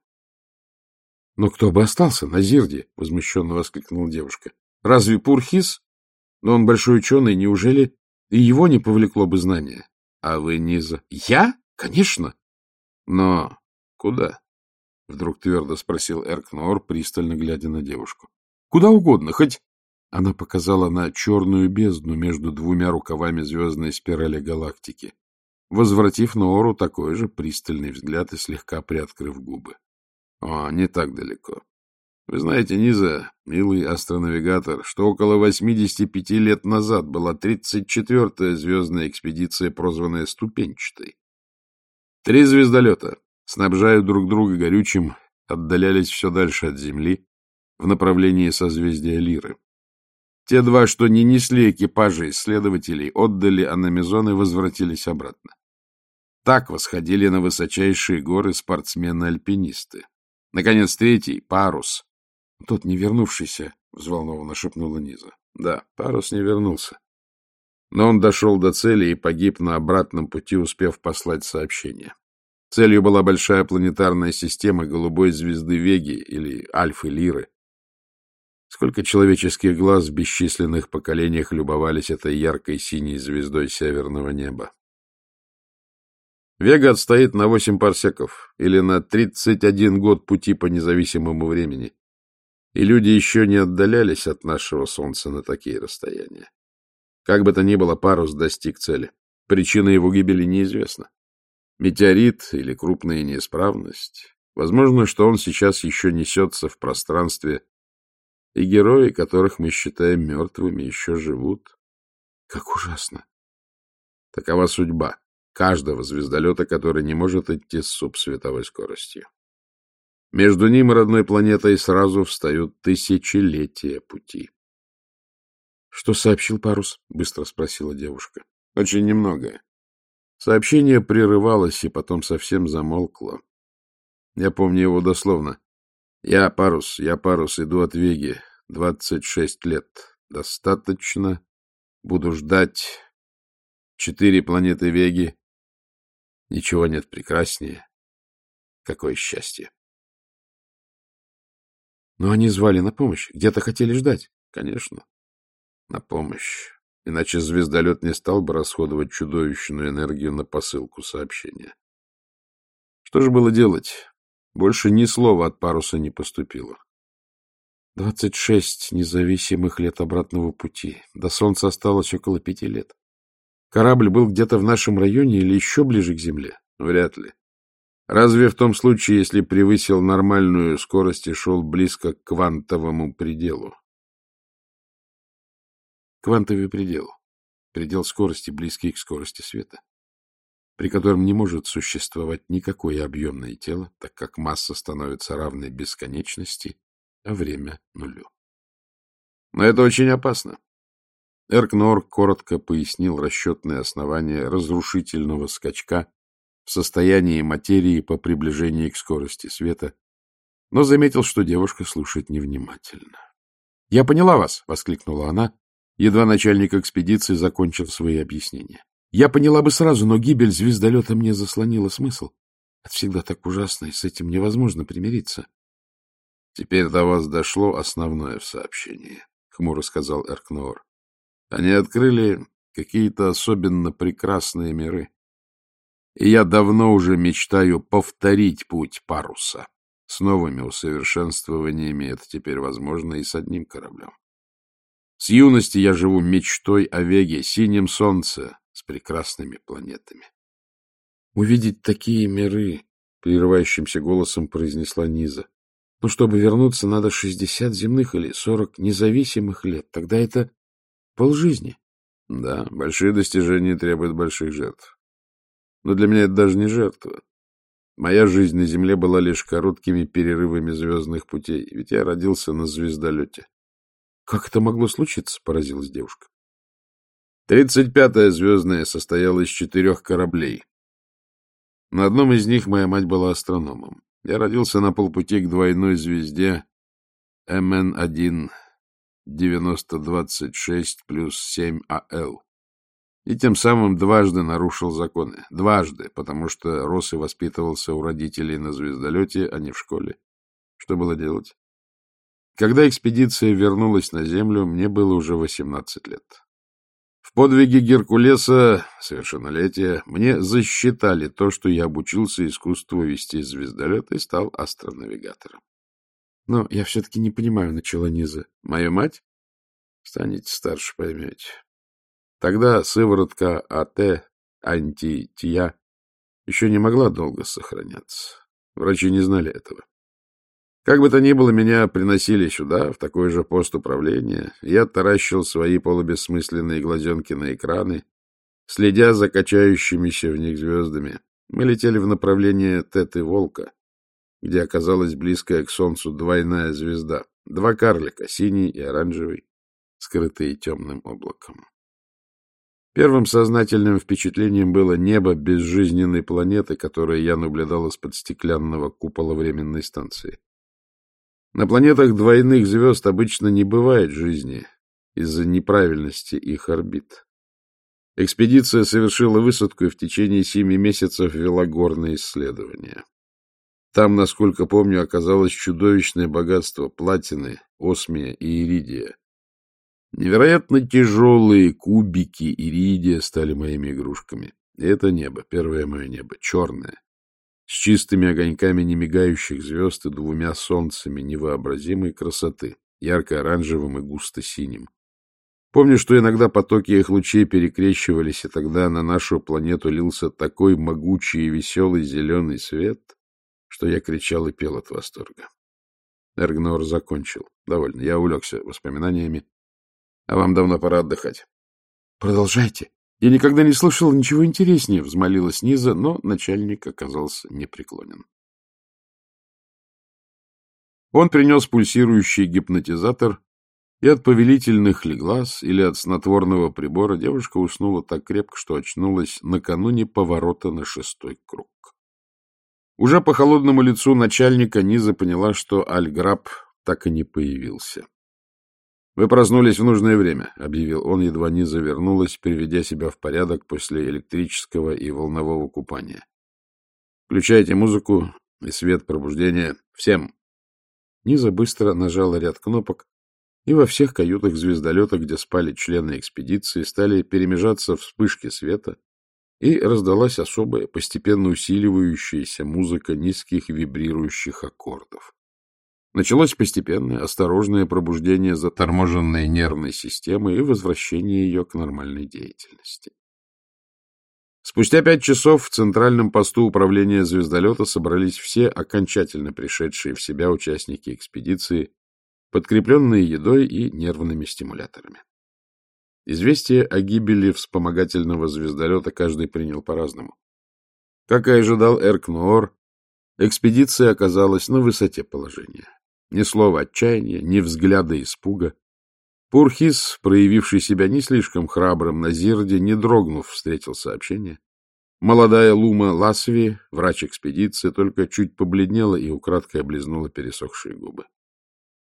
— Но кто бы остался на Зирде? — возмущенно воскликнула девушка. — Разве Пурхис? Но он большой ученый, неужели и его не повлекло бы знание? А вы, Низа? — Я? Конечно. — Но куда? — вдруг твердо спросил Эркноор, пристально глядя на девушку. — Куда угодно, хоть... Она показала на черную бездну между двумя рукавами звездной спирали галактики, возвратив Ноору такой же пристальный взгляд и слегка приоткрыв губы. — О, не так далеко. Вы знаете, Низа, милый астронавигатор, что около восьмидесяти пяти лет назад была тридцать четвёртая звездная экспедиция, прозванная Ступенчатой. Три звездолета, снабжая друг друга горючим, отдалялись все дальше от Земли в направлении созвездия Лиры. Те два, что не несли экипажи исследователей, отдали аномизон и возвратились обратно. Так восходили на высочайшие горы спортсмены-альпинисты. Наконец, третий, Парус. — Тот не вернувшийся, — взволнованно шепнула Низа. — Да, Парус не вернулся. Но он дошел до цели и погиб на обратном пути, успев послать сообщение. Целью была большая планетарная система голубой звезды Веги или Альфы Лиры. Сколько человеческих глаз в бесчисленных поколениях любовались этой яркой синей звездой северного неба. Вега отстоит на восемь парсеков или на тридцать один год пути по независимому времени, и люди еще не отдалялись от нашего Солнца на такие расстояния. Как бы то ни было, Парус достиг цели. Причина его гибели неизвестна. Метеорит или крупная неисправность. Возможно, что он сейчас еще несется в пространстве, и герои, которых мы считаем мертвыми, еще живут. Как ужасно! Такова судьба каждого звездолета, который не может идти с субсветовой скоростью. Между ним и родной планетой сразу встают тысячелетия пути. — Что сообщил Парус? — быстро спросила девушка. — Очень немногое. Сообщение прерывалось и потом совсем замолкло. Я помню его дословно. Я Парус, я Парус, иду от Веги. Двадцать шесть лет. Достаточно. Буду ждать. Четыре планеты Веги. Ничего нет прекраснее. Какое счастье. Но они звали на помощь. Где-то хотели ждать. Конечно. На помощь. Иначе звездолет не стал бы расходовать чудовищную энергию на посылку сообщения. Что же было делать? Больше ни слова от Паруса не поступило. Двадцать шесть независимых лет обратного пути. До Солнца осталось около пяти лет. Корабль был где-то в нашем районе или еще ближе к Земле? Вряд ли. Разве в том случае, если превысил нормальную скорость и шел близко к квантовому пределу? Квантовый предел. Предел скорости, близкий к скорости света, при котором не может существовать никакое объемное тело, так как масса становится равной бесконечности, а время — нулю. Но это очень опасно. Эркноор коротко пояснил расчетные основания разрушительного скачка в состоянии материи по приближении к скорости света, но заметил, что девушка слушает невнимательно. — Я поняла вас! — воскликнула она, Едва начальник экспедиции закончил свои объяснения. Я поняла бы сразу, но гибель звездолета мне заслонила смысл. Это всегда так ужасно, и с этим невозможно примириться. — Теперь до вас дошло основное в сообщении, — хмуро сказал Эркноор. — Они открыли какие-то особенно прекрасные миры. И я давно уже мечтаю повторить путь паруса. С новыми усовершенствованиями это теперь возможно и с одним кораблем. С юности я живу мечтой о Веге, синем солнце с прекрасными планетами. — Увидеть такие миры, — прерывающимся голосом произнесла Низа. — Ну, чтобы вернуться, надо шестьдесят земных или сорок независимых лет. Тогда это полжизни. — Да, большие достижения требуют больших жертв. Но для меня это даже не жертва. Моя жизнь на Земле была лишь короткими перерывами звездных путей, ведь я родился на звездолете. — Как это могло случиться? — поразилась девушка. Тридцать пятая звездная состояла из четырех кораблей. На одном из них моя мать была астрономом. Я родился на полпути к двойной звезде эм эн один девяносто двадцать шесть плюс семь а эл. И тем самым дважды нарушил законы. Дважды, потому что рос и воспитывался у родителей на звездолете, а не в школе. Что было делать? Когда экспедиция вернулась на Землю, мне было уже восемнадцать лет. В подвиге Геркулеса, совершеннолетия, мне засчитали то, что я обучился искусству вести звездолет и стал астронавигатором. — Но я все-таки не понимаю, — начала Низа. — Мою мать? Станете старше, поймете. Тогда сыворотка АТ, антития, еще не могла долго сохраняться. Врачи не знали этого. Как бы то ни было, меня приносили сюда, в такой же пост управления. Я таращил свои полубессмысленные глазенки на экраны, следя за качающимися в них звездами. Мы летели в направлении Теты-Волка, где оказалась близкая к Солнцу двойная звезда. Два карлика, синий и оранжевый, скрытые темным облаком. Первым сознательным впечатлением было небо безжизненной планеты, которое я наблюдал из-под стеклянного купола временной станции. На планетах двойных звезд обычно не бывает жизни из-за неправильности их орбит. Экспедиция совершила высадку и в течение семи месяцев вела горные исследования. Там, насколько помню, оказалось чудовищное богатство платины, осмия и иридия. Невероятно тяжелые кубики иридия стали моими игрушками. И это небо, первое мое небо, черное, с чистыми огоньками немигающих звезд и двумя солнцами невообразимой красоты, ярко-оранжевым и густо-синим. Помню, что иногда потоки их лучей перекрещивались, и тогда на нашу планету лился такой могучий и веселый зеленый свет, что я кричал и пел от восторга. Эркноор закончил. Довольно. Я увлекся воспоминаниями. А вам давно пора отдыхать. — Продолжайте. Я никогда не слышал ничего интереснее, — взмолилась Низа, но начальник оказался непреклонен. Он принес пульсирующий гипнотизатор, и от повелительных ли глаз или от снотворного прибора девушка уснула так крепко, что очнулась накануне поворота на шестой круг. Уже по холодному лицу начальника Низа поняла, что Аль-Граб так и не появился. — Вы проснулись в нужное время, — объявил он, едва Низа вернулась, приведя себя в порядок после электрического и волнового купания. — Включайте музыку и свет пробуждения. Всем! Низа быстро нажала ряд кнопок, и во всех каютах звездолета, где спали члены экспедиции, стали перемежаться вспышки света, и раздалась особая, постепенно усиливающаяся музыка низких вибрирующих аккордов. Началось постепенное, осторожное пробуждение заторможенной нервной системы и возвращение ее к нормальной деятельности. Спустя пять часов в центральном посту управления звездолета собрались все окончательно пришедшие в себя участники экспедиции, подкрепленные едой и нервными стимуляторами. Известие о гибели вспомогательного звездолета каждый принял по-разному. Как и ожидал Эркноор, экспедиция оказалась на высоте положения. Ни слова отчаяния, ни взгляда испуга. Пурхис, проявивший себя не слишком храбрым на Зирде, не дрогнув, встретил сообщение. Молодая Лума Ласви, врач экспедиции, только чуть побледнела и украдкой облизнула пересохшие губы.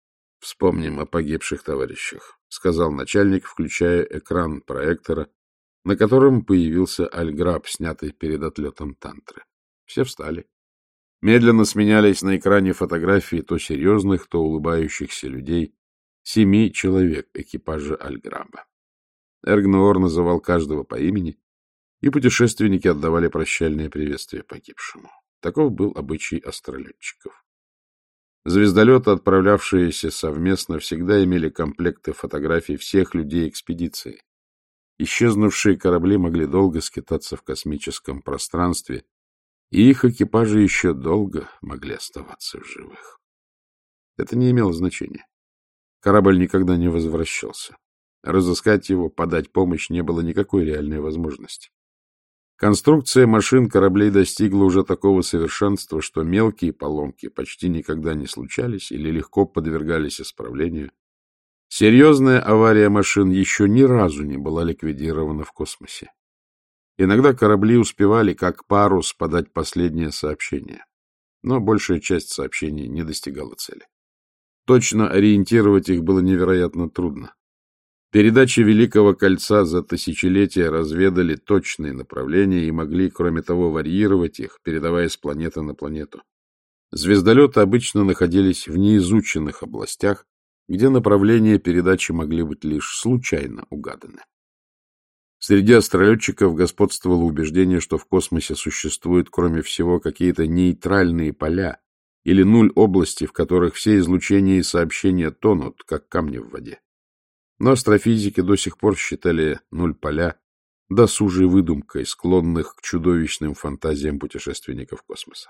вспомним о погибших товарищах, — сказал начальник, включая экран проектора, на котором появился Альграб, снятый перед отлетом Тантры. Все встали. Медленно сменялись на экране фотографии то серьезных, то улыбающихся людей, семи человек экипажа Альграба. Эргноор называл каждого по имени, и путешественники отдавали прощальное приветствие погибшему. Таков был обычай астролетчиков. Звездолеты, отправлявшиеся совместно, всегда имели комплекты фотографий всех людей экспедиции. Исчезнувшие корабли могли долго скитаться в космическом пространстве, и их экипажи еще долго могли оставаться в живых. Это не имело значения. Корабль никогда не возвращался. Разыскать его, подать помощь не было никакой реальной возможности. Конструкция машин кораблей достигла уже такого совершенства, что мелкие поломки почти никогда не случались или легко подвергались исправлению. Серьезная авария машин еще ни разу не была ликвидирована в космосе. Иногда корабли успевали, как парус, подать последнее сообщение, но большая часть сообщений не достигала цели. Точно ориентировать их было невероятно трудно. Передачи Великого Кольца за тысячелетия разведали точные направления и могли, кроме того, варьировать их, передавая с планеты на планету. Звездолеты обычно находились в неизученных областях, где направления передачи могли быть лишь случайно угаданы. Среди астролетчиков господствовало убеждение, что в космосе существуют, кроме всего, какие-то нейтральные поля или нуль области, в которых все излучения и сообщения тонут, как камни в воде. Но астрофизики до сих пор считали нуль поля досужей выдумкой, склонных к чудовищным фантазиям путешественников космоса.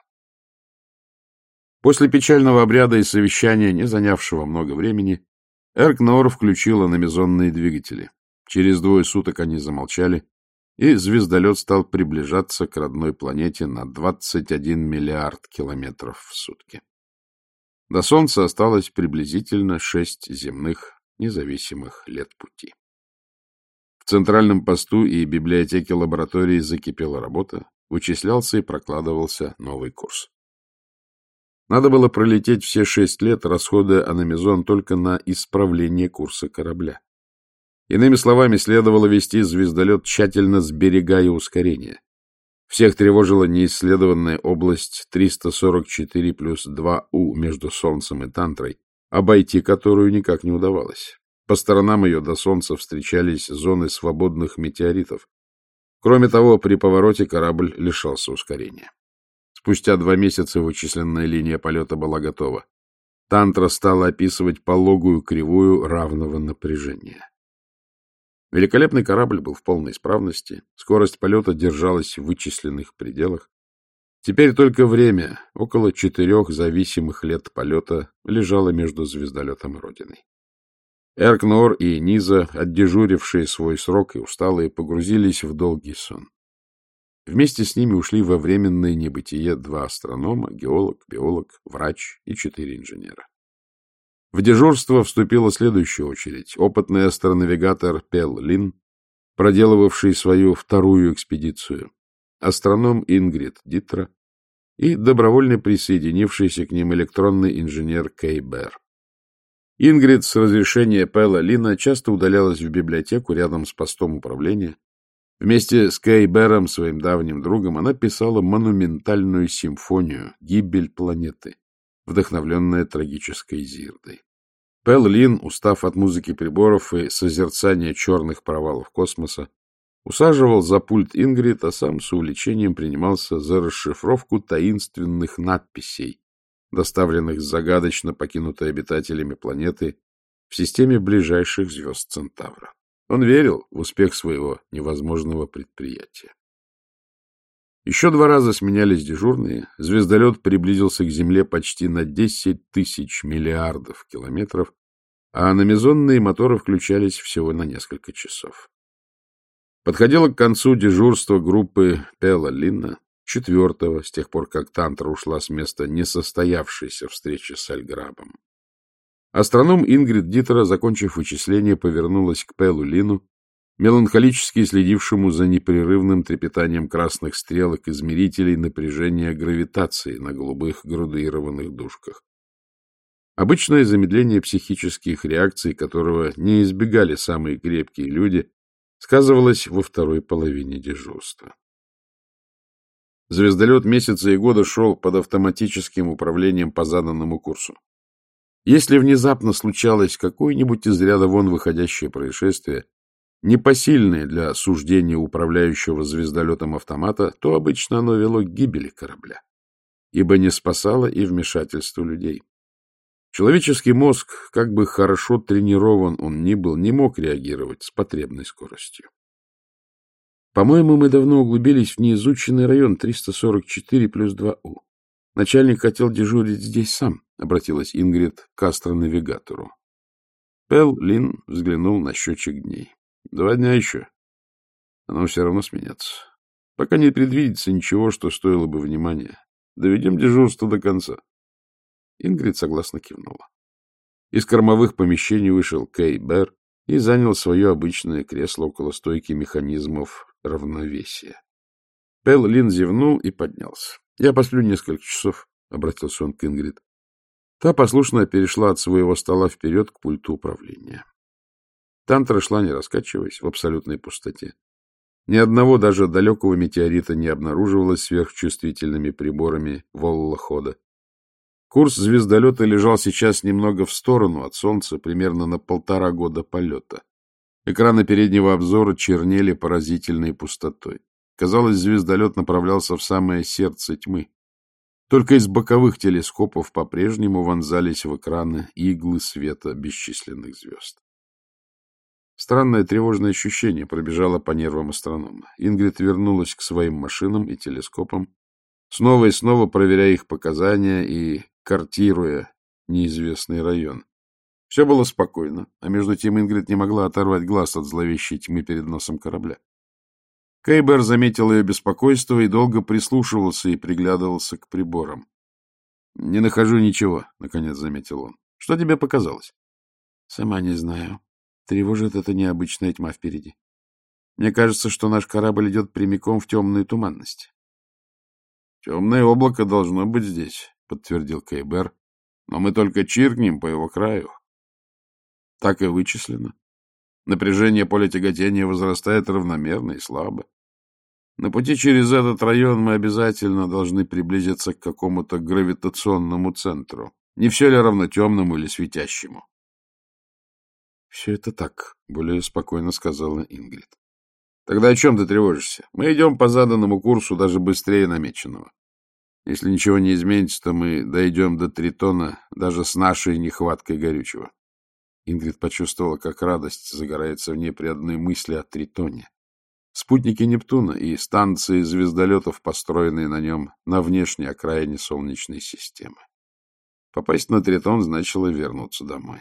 После печального обряда и совещания, не занявшего много времени, Эргноор включил аномизонные двигатели. Через двое суток они замолчали, и звездолет стал приближаться к родной планете на двадцать один миллиард километров в сутки. До Солнца осталось приблизительно шесть земных независимых лет пути. В центральном посту и библиотеке лаборатории закипела работа, вычислялся и прокладывался новый курс. Надо было пролететь все шесть лет, расходуя аномизон только на исправление курса корабля. Иными словами, следовало вести звездолет, тщательно сберегая ускорение. Всех тревожила неисследованная область триста сорок четыре плюс два У между Солнцем и Тантрой, обойти которую никак не удавалось. По сторонам ее до Солнца встречались зоны свободных метеоритов. Кроме того, при повороте корабль лишался ускорения. Спустя два месяца вычисленная линия полета была готова. Тантра стала описывать пологую кривую равного напряжения. Великолепный корабль был в полной исправности, скорость полета держалась в вычисленных пределах. Теперь только время, около четырех зависимых лет полета, лежало между звездолетом и Родиной. Эргноор и Низа, отдежурившие свой срок и усталые, погрузились в долгий сон. Вместе с ними ушли во временное небытие два астронома, геолог, биолог, врач и четыре инженера. В дежурство вступила следующая очередь. Опытный астронавигатор Пел Лин, проделывавший свою вторую экспедицию, астроном Ингрид Дитра и добровольно присоединившийся к ним электронный инженер Кей Бэр. Ингрид с разрешения Пела Лина часто удалялась в библиотеку рядом с постом управления. Вместе с Кей Бэром, своим давним другом, она писала монументальную симфонию «Гибель планеты», вдохновленная трагической Зирдой. Пел Лин, устав от музыки приборов и созерцания черных провалов космоса, усаживал за пульт Ингрид, а сам с увлечением принимался за расшифровку таинственных надписей, доставленных с загадочно покинутой обитателями планеты в системе ближайших звезд Центавра. Он верил в успех своего невозможного предприятия. Еще два раза сменялись дежурные, звездолет приблизился к Земле почти на десять тысяч миллиардов километров, а аномизонные моторы включались всего на несколько часов. Подходило к концу дежурства группы Пела Линна, четвертого, с тех пор, как Тантра ушла с места несостоявшейся встречи с Альграбом. Астроном Ингрид Дитра, закончив вычисление, повернулась к Пелу Лину, меланхолически следившему за непрерывным трепетанием красных стрелок измерителей напряжения гравитации на голубых градуированных дужках. Обычное замедление психических реакций, которого не избегали самые крепкие люди, сказывалось во второй половине дежурства. Звездолет месяца и года шел под автоматическим управлением по заданному курсу. Если внезапно случалось какое-нибудь из ряда вон выходящее происшествие, непосильное для суждения управляющего звездолетом автомата, то обычно оно вело к гибели корабля, ибо не спасало и вмешательство людей. Человеческий мозг, как бы хорошо тренирован он ни был, не мог реагировать с потребной скоростью. По-моему, мы давно углубились в неизученный район триста сорок четыре плюс два У. Начальник хотел дежурить здесь сам, — обратилась Ингрид к астронавигатору. Пел Лин взглянул на счетчик дней. Два дня еще. Оно все равно сменятся. Пока не предвидится ничего, что стоило бы внимания. Доведем дежурство до конца. Ингрид согласно кивнула. Из кормовых помещений вышел Кей Бер и занял свое обычное кресло около стойки механизмов равновесия. Пел Лин зевнул и поднялся. — Я посплю несколько часов, — обратился он к Ингрид. Та послушно перешла от своего стола вперед к пульту управления. Тантра шла, не раскачиваясь, в абсолютной пустоте. Ни одного даже далекого метеорита не обнаруживалось сверхчувствительными приборами воллохода. Курс звездолета лежал сейчас немного в сторону от Солнца, примерно на полтора года полета. Экраны переднего обзора чернели поразительной пустотой. Казалось, звездолет направлялся в самое сердце тьмы. Только из боковых телескопов по-прежнему вонзались в экраны иглы света бесчисленных звезд. Странное тревожное ощущение пробежало по нервам астронома. Ингрид вернулась к своим машинам и телескопам, снова и снова проверяя их показания и картируя неизвестный район. Все было спокойно, а между тем Ингрид не могла оторвать глаз от зловещей тьмы перед носом корабля. Кей Бер заметил ее беспокойство и долго прислушивался и приглядывался к приборам. — Не нахожу ничего, — наконец заметил он. — Что тебе показалось? — Сама не знаю. Тревожит эта необычная тьма впереди. Мне кажется, что наш корабль идет прямиком в темную туманность. — Темное облако должно быть здесь, — подтвердил Кей Бер, — но мы только чиркнем по его краю. Так и вычислено. Напряжение поля тяготения возрастает равномерно и слабо. На пути через этот район мы обязательно должны приблизиться к какому-то гравитационному центру. Не все ли равно темному или светящему? — Все это так, — более спокойно сказала Ингрид. — Тогда о чем ты тревожишься? Мы идем по заданному курсу даже быстрее намеченного. Если ничего не изменится, то мы дойдем до Тритона даже с нашей нехваткой горючего. Ингрид почувствовала, как радость загорается в ней при одной мысли о Тритоне. Спутники Нептуна и станции звездолетов, построенные на нем на внешней окраине Солнечной системы. Попасть на Тритон значило вернуться домой.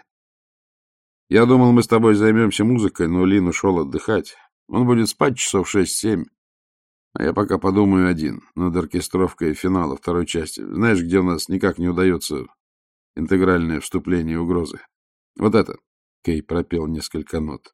Я думал, мы с тобой займемся музыкой, но Лин ушел отдыхать. Он будет спать часов шесть-семь. А я пока подумаю один над оркестровкой финала второй части. Знаешь, где у нас никак не удается интегральное вступление угрозы? Вот это. Кей пропел несколько нот.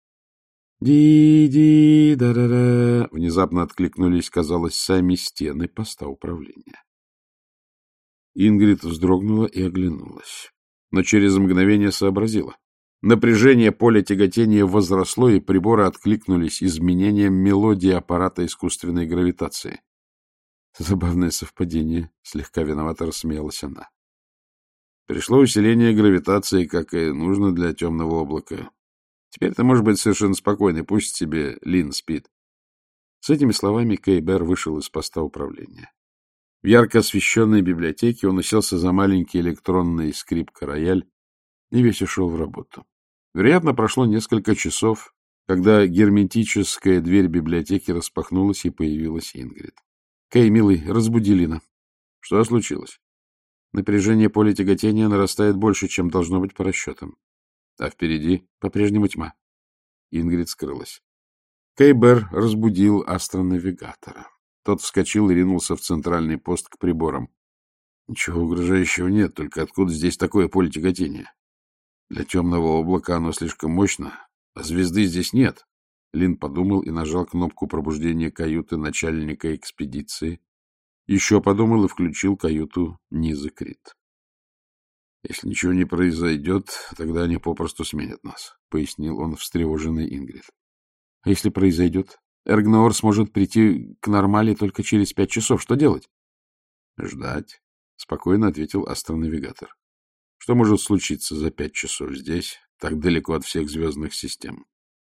Ди-ди-да-да-да. Внезапно откликнулись, казалось, сами стены поста управления. Ингрид вздрогнула и оглянулась, но через мгновение сообразила. Напряжение поля тяготения возросло, и приборы откликнулись изменением мелодии аппарата искусственной гравитации. Забавное совпадение, слегка виновато рассмеялась она. Пришло усиление гравитации, как и нужно для темного облака. Теперь ты можешь быть совершенно спокойный, пусть себе Лин спит. С этими словами Кей Бер вышел из поста управления. В ярко освещенной библиотеке он уселся за маленький электронный скрипка-рояль и весь ушел в работу. Вероятно, прошло несколько часов, когда герметическая дверь библиотеки распахнулась и появилась Ингрид. — Кей, милый, разбуди Лина. — Что случилось? Напряжение поля тяготения нарастает больше, чем должно быть по расчетам. А впереди по-прежнему тьма. Ингрид скрылась. Кей Бер разбудил астронавигатора. Тот вскочил и ринулся в центральный пост к приборам. Ничего угрожающего нет, только откуда здесь такое поле тяготения? Для темного облака оно слишком мощно, а звезды здесь нет. Лин подумал и нажал кнопку пробуждения каюты начальника экспедиции. Еще подумал и включил каюту Низы Крит. — Если ничего не произойдет, тогда они попросту сменят нас, — пояснил он встревоженный Ингрид. — А если произойдет? Эргноор сможет прийти к нормали только через пять часов. Что делать? — Ждать, — спокойно ответил астронавигатор. — Что может случиться за пять часов здесь, так далеко от всех звездных систем?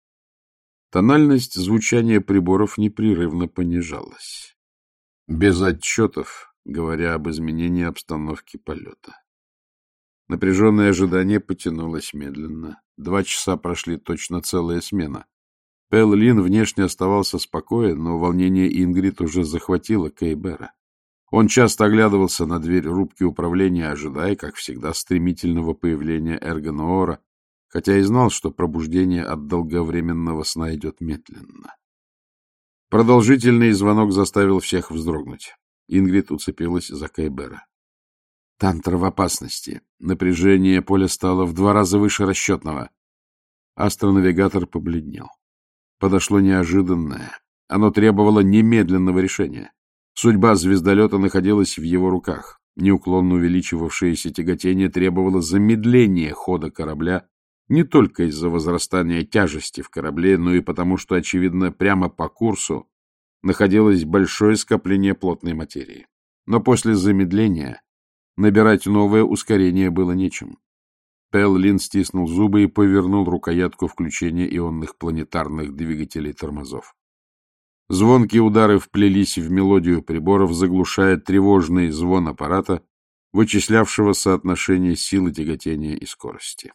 Тональность звучания приборов непрерывно понижалась. Без отчетов, говоря об изменении обстановки полета. Напряженное ожидание потянулось медленно. Два часа прошли точно целая смена. Пэл Лин внешне оставался спокоен, но волнение Ингрид уже захватило Кейбера. Он часто оглядывался на дверь рубки управления, ожидая, как всегда, стремительного появления Эргоноора, хотя и знал, что пробуждение от долговременного сна идет медленно. Продолжительный звонок заставил всех вздрогнуть. Ингрид уцепилась за Кейбера. Тантра в опасности. Напряжение поля стало в два раза выше расчетного. Астронавигатор побледнел. Подошло неожиданное. Оно требовало немедленного решения. Судьба звездолета находилась в его руках. Неуклонно увеличивавшееся тяготение требовало замедления хода корабля не только из-за возрастания тяжести в корабле, но и потому, что, очевидно, прямо по курсу находилось большое скопление плотной материи. Но после замедления набирать новое ускорение было нечем. Пэл Лин стиснул зубы и повернул рукоятку включения ионных планетарных двигателей тормозов. Звонкие удары вплелись в мелодию приборов, заглушая тревожный звон аппарата, вычислявшего соотношение силы тяготения и скорости.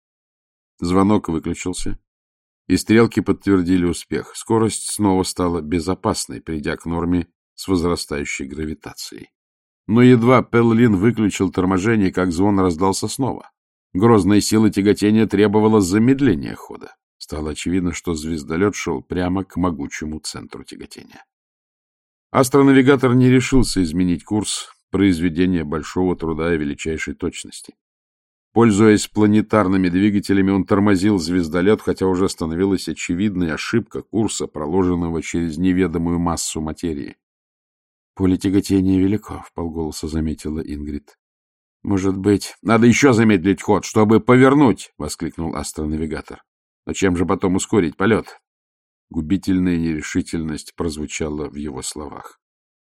Звонок выключился, и стрелки подтвердили успех. Скорость снова стала безопасной, придя к норме с возрастающей гравитацией. Но едва Пэл Лин выключил торможение, как звон раздался снова. Грозная сила тяготения требовала замедления хода. Стало очевидно, что звездолет шел прямо к могучему центру тяготения. Астронавигатор не решился изменить курс, произведения большого труда и величайшей точности. Пользуясь планетарными двигателями, он тормозил звездолет, хотя уже становилась очевидной ошибка курса, проложенного через неведомую массу материи. — Поле тяготения велико, — вполголоса заметила Ингрид. — Может быть, надо еще замедлить ход, чтобы повернуть, — воскликнул астронавигатор. — Но чем же потом ускорить полет? Губительная нерешительность прозвучала в его словах.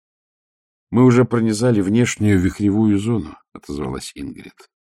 — Мы уже пронизали внешнюю вихревую зону, — отозвалась Ингрид.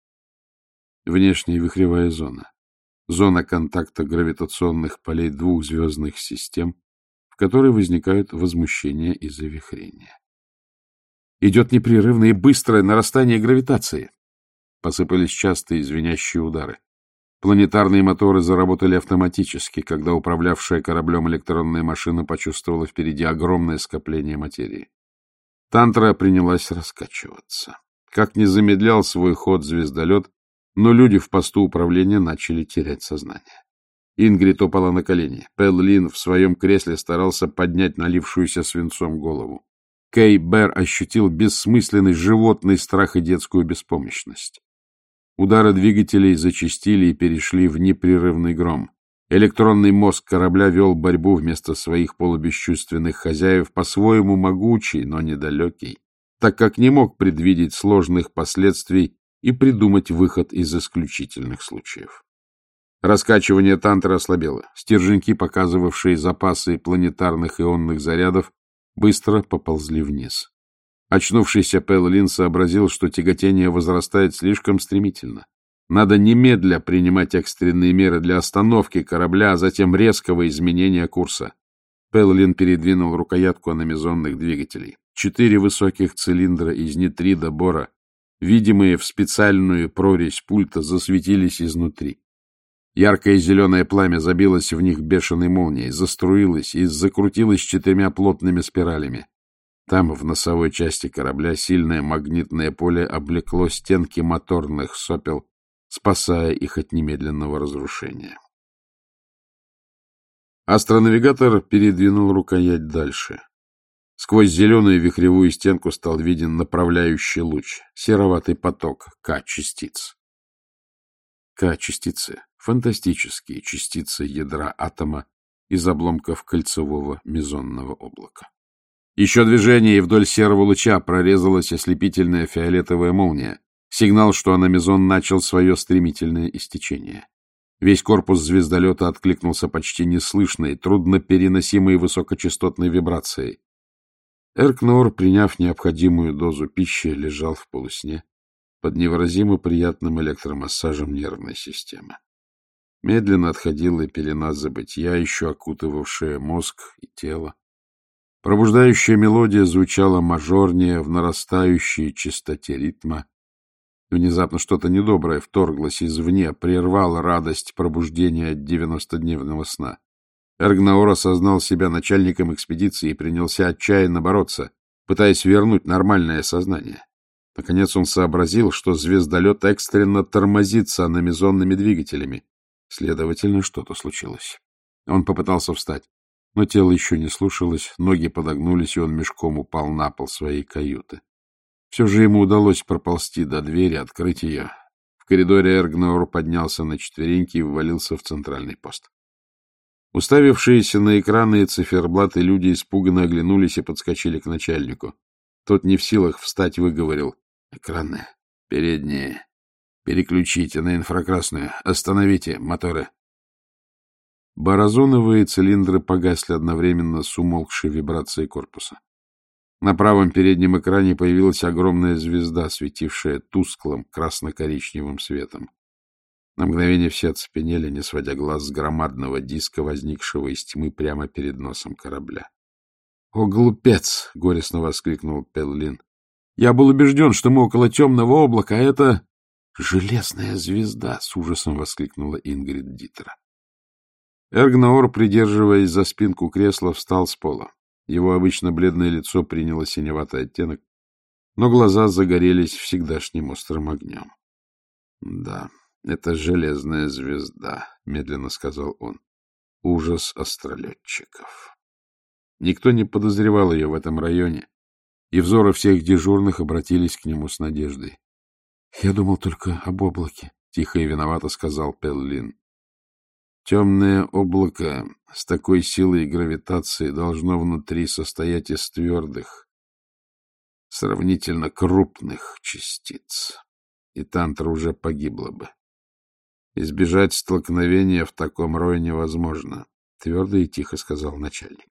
Внешняя вихревая зона. Зона контакта гравитационных полей двух звездных систем, в которой возникают возмущения и завихрения. Идет непрерывное и быстрое нарастание гравитации. Посыпались частые звенящие удары. Планетарные моторы заработали автоматически, когда управлявшая кораблем электронная машина почувствовала впереди огромное скопление материи. Тантра принялась раскачиваться. Как ни замедлял свой ход звездолет, но люди в посту управления начали терять сознание. Ингрид упала на колени. Пэл Лин в своем кресле старался поднять налившуюся свинцом голову. Кейбер ощутил бессмысленный животный страх и детскую беспомощность. Удары двигателей зачастили и перешли в непрерывный гром. Электронный мозг корабля вел борьбу вместо своих полубесчувственных хозяев, по-своему могучий, но недалекий, так как не мог предвидеть сложных последствий и придумать выход из исключительных случаев. Раскачивание тантры ослабело. Стерженьки, показывавшие запасы планетарных ионных зарядов, быстро поползли вниз. Очнувшийся Пэл Лин сообразил, что тяготение возрастает слишком стремительно. Надо немедля принимать экстренные меры для остановки корабля, а затем резкого изменения курса. Пэл Лин передвинул рукоятку аномизонных двигателей. Четыре высоких цилиндра из нитрида бора, видимые в специальную прорезь пульта, засветились изнутри. Яркое зеленое пламя забилось в них бешеной молнией, заструилось и закрутилось четырьмя плотными спиралями. Там, в носовой части корабля, сильное магнитное поле облекло стенки моторных сопел, спасая их от немедленного разрушения. Астронавигатор передвинул рукоять дальше. Сквозь зеленую вихревую стенку стал виден направляющий луч, сероватый поток К-частиц. К-частицы — фантастические частицы ядра атома из обломков кольцевого мезонного облака. Еще движение, и вдоль серого луча прорезалась ослепительная фиолетовая молния. Сигнал, что аномизон начал свое стремительное истечение. Весь корпус звездолета откликнулся почти неслышной, труднопереносимой высокочастотной вибрацией. Эркноор, приняв необходимую дозу пищи, лежал в полусне под невыразимо приятным электромассажем нервной системы. Медленно отходила пелена забытья, еще окутывавшая мозг и тело. Пробуждающая мелодия звучала мажорнее в нарастающей частоте ритма. Внезапно что-то недоброе вторглось извне, прервало радость пробуждения от девяностодневного сна. Эркноор осознал себя начальником экспедиции и принялся отчаянно бороться, пытаясь вернуть нормальное сознание. Наконец он сообразил, что звездолет экстренно тормозится аномизонными двигателями. Следовательно, что-то случилось. Он попытался встать, но тело еще не слушалось, ноги подогнулись, и он мешком упал на пол своей каюты. Все же ему удалось проползти до двери, открыть ее. В коридоре Эркноор поднялся на четвереньки и ввалился в центральный пост. Уставившиеся на экраны и циферблаты люди испуганно оглянулись и подскочили к начальнику. Тот, не в силах встать, выговорил: «Экраны, передние, переключите на инфракрасную, остановите моторы». Борозоновые цилиндры погасли одновременно с умолкшей вибрацией корпуса. На правом переднем экране появилась огромная звезда, светившая тусклым красно-коричневым светом. На мгновение все оцепенели, не сводя глаз с громадного диска, возникшего из тьмы прямо перед носом корабля. — О, глупец! — горестно воскликнул Пеллин. — Я был убежден, что мы около темного облака, а это... — Железная звезда! — с ужасом воскликнула Ингрид Дитера. Эркноор, придерживаясь за спинку кресла, встал с пола. Его обычно бледное лицо приняло синеватый оттенок, но глаза загорелись всегдашним острым огнем. — Да, это железная звезда, — медленно сказал он. — Ужас астролетчиков. Никто не подозревал ее в этом районе, и взоры всех дежурных обратились к нему с надеждой. — Я думал только об облаке, — тихо и виновато сказал Пеллин. Темное облако с такой силой гравитации должно внутри состоять из твердых, сравнительно крупных частиц, и Тантра уже погибла бы. Избежать столкновения в таком рое невозможно, — твердо и тихо сказал начальник.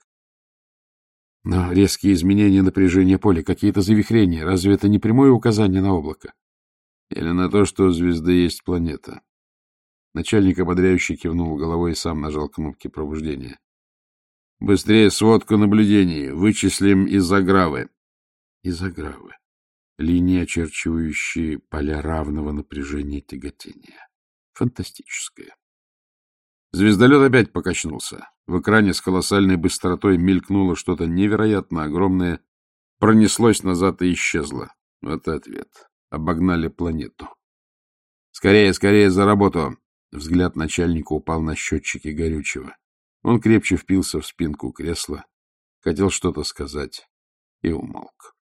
Но резкие изменения напряжения поля, какие-то завихрения, разве это не прямое указание на облако? Или на то, что у звезды есть планета? Начальник ободряюще кивнул головой и сам нажал кнопки пробуждения. — Быстрее сводку наблюдений. Вычислим изогравы. Изогравы. Линии, очерчивающие поля равного напряжения тяготения. Фантастическое. Звездолет опять покачнулся. В экране с колоссальной быстротой мелькнуло что-то невероятно огромное, пронеслось назад и исчезло. Вот ответ. Обогнали планету. — Скорее, скорее за работу! Взгляд начальника упал на счетчики горючего. Он крепче впился в спинку кресла, хотел что-то сказать и умолк.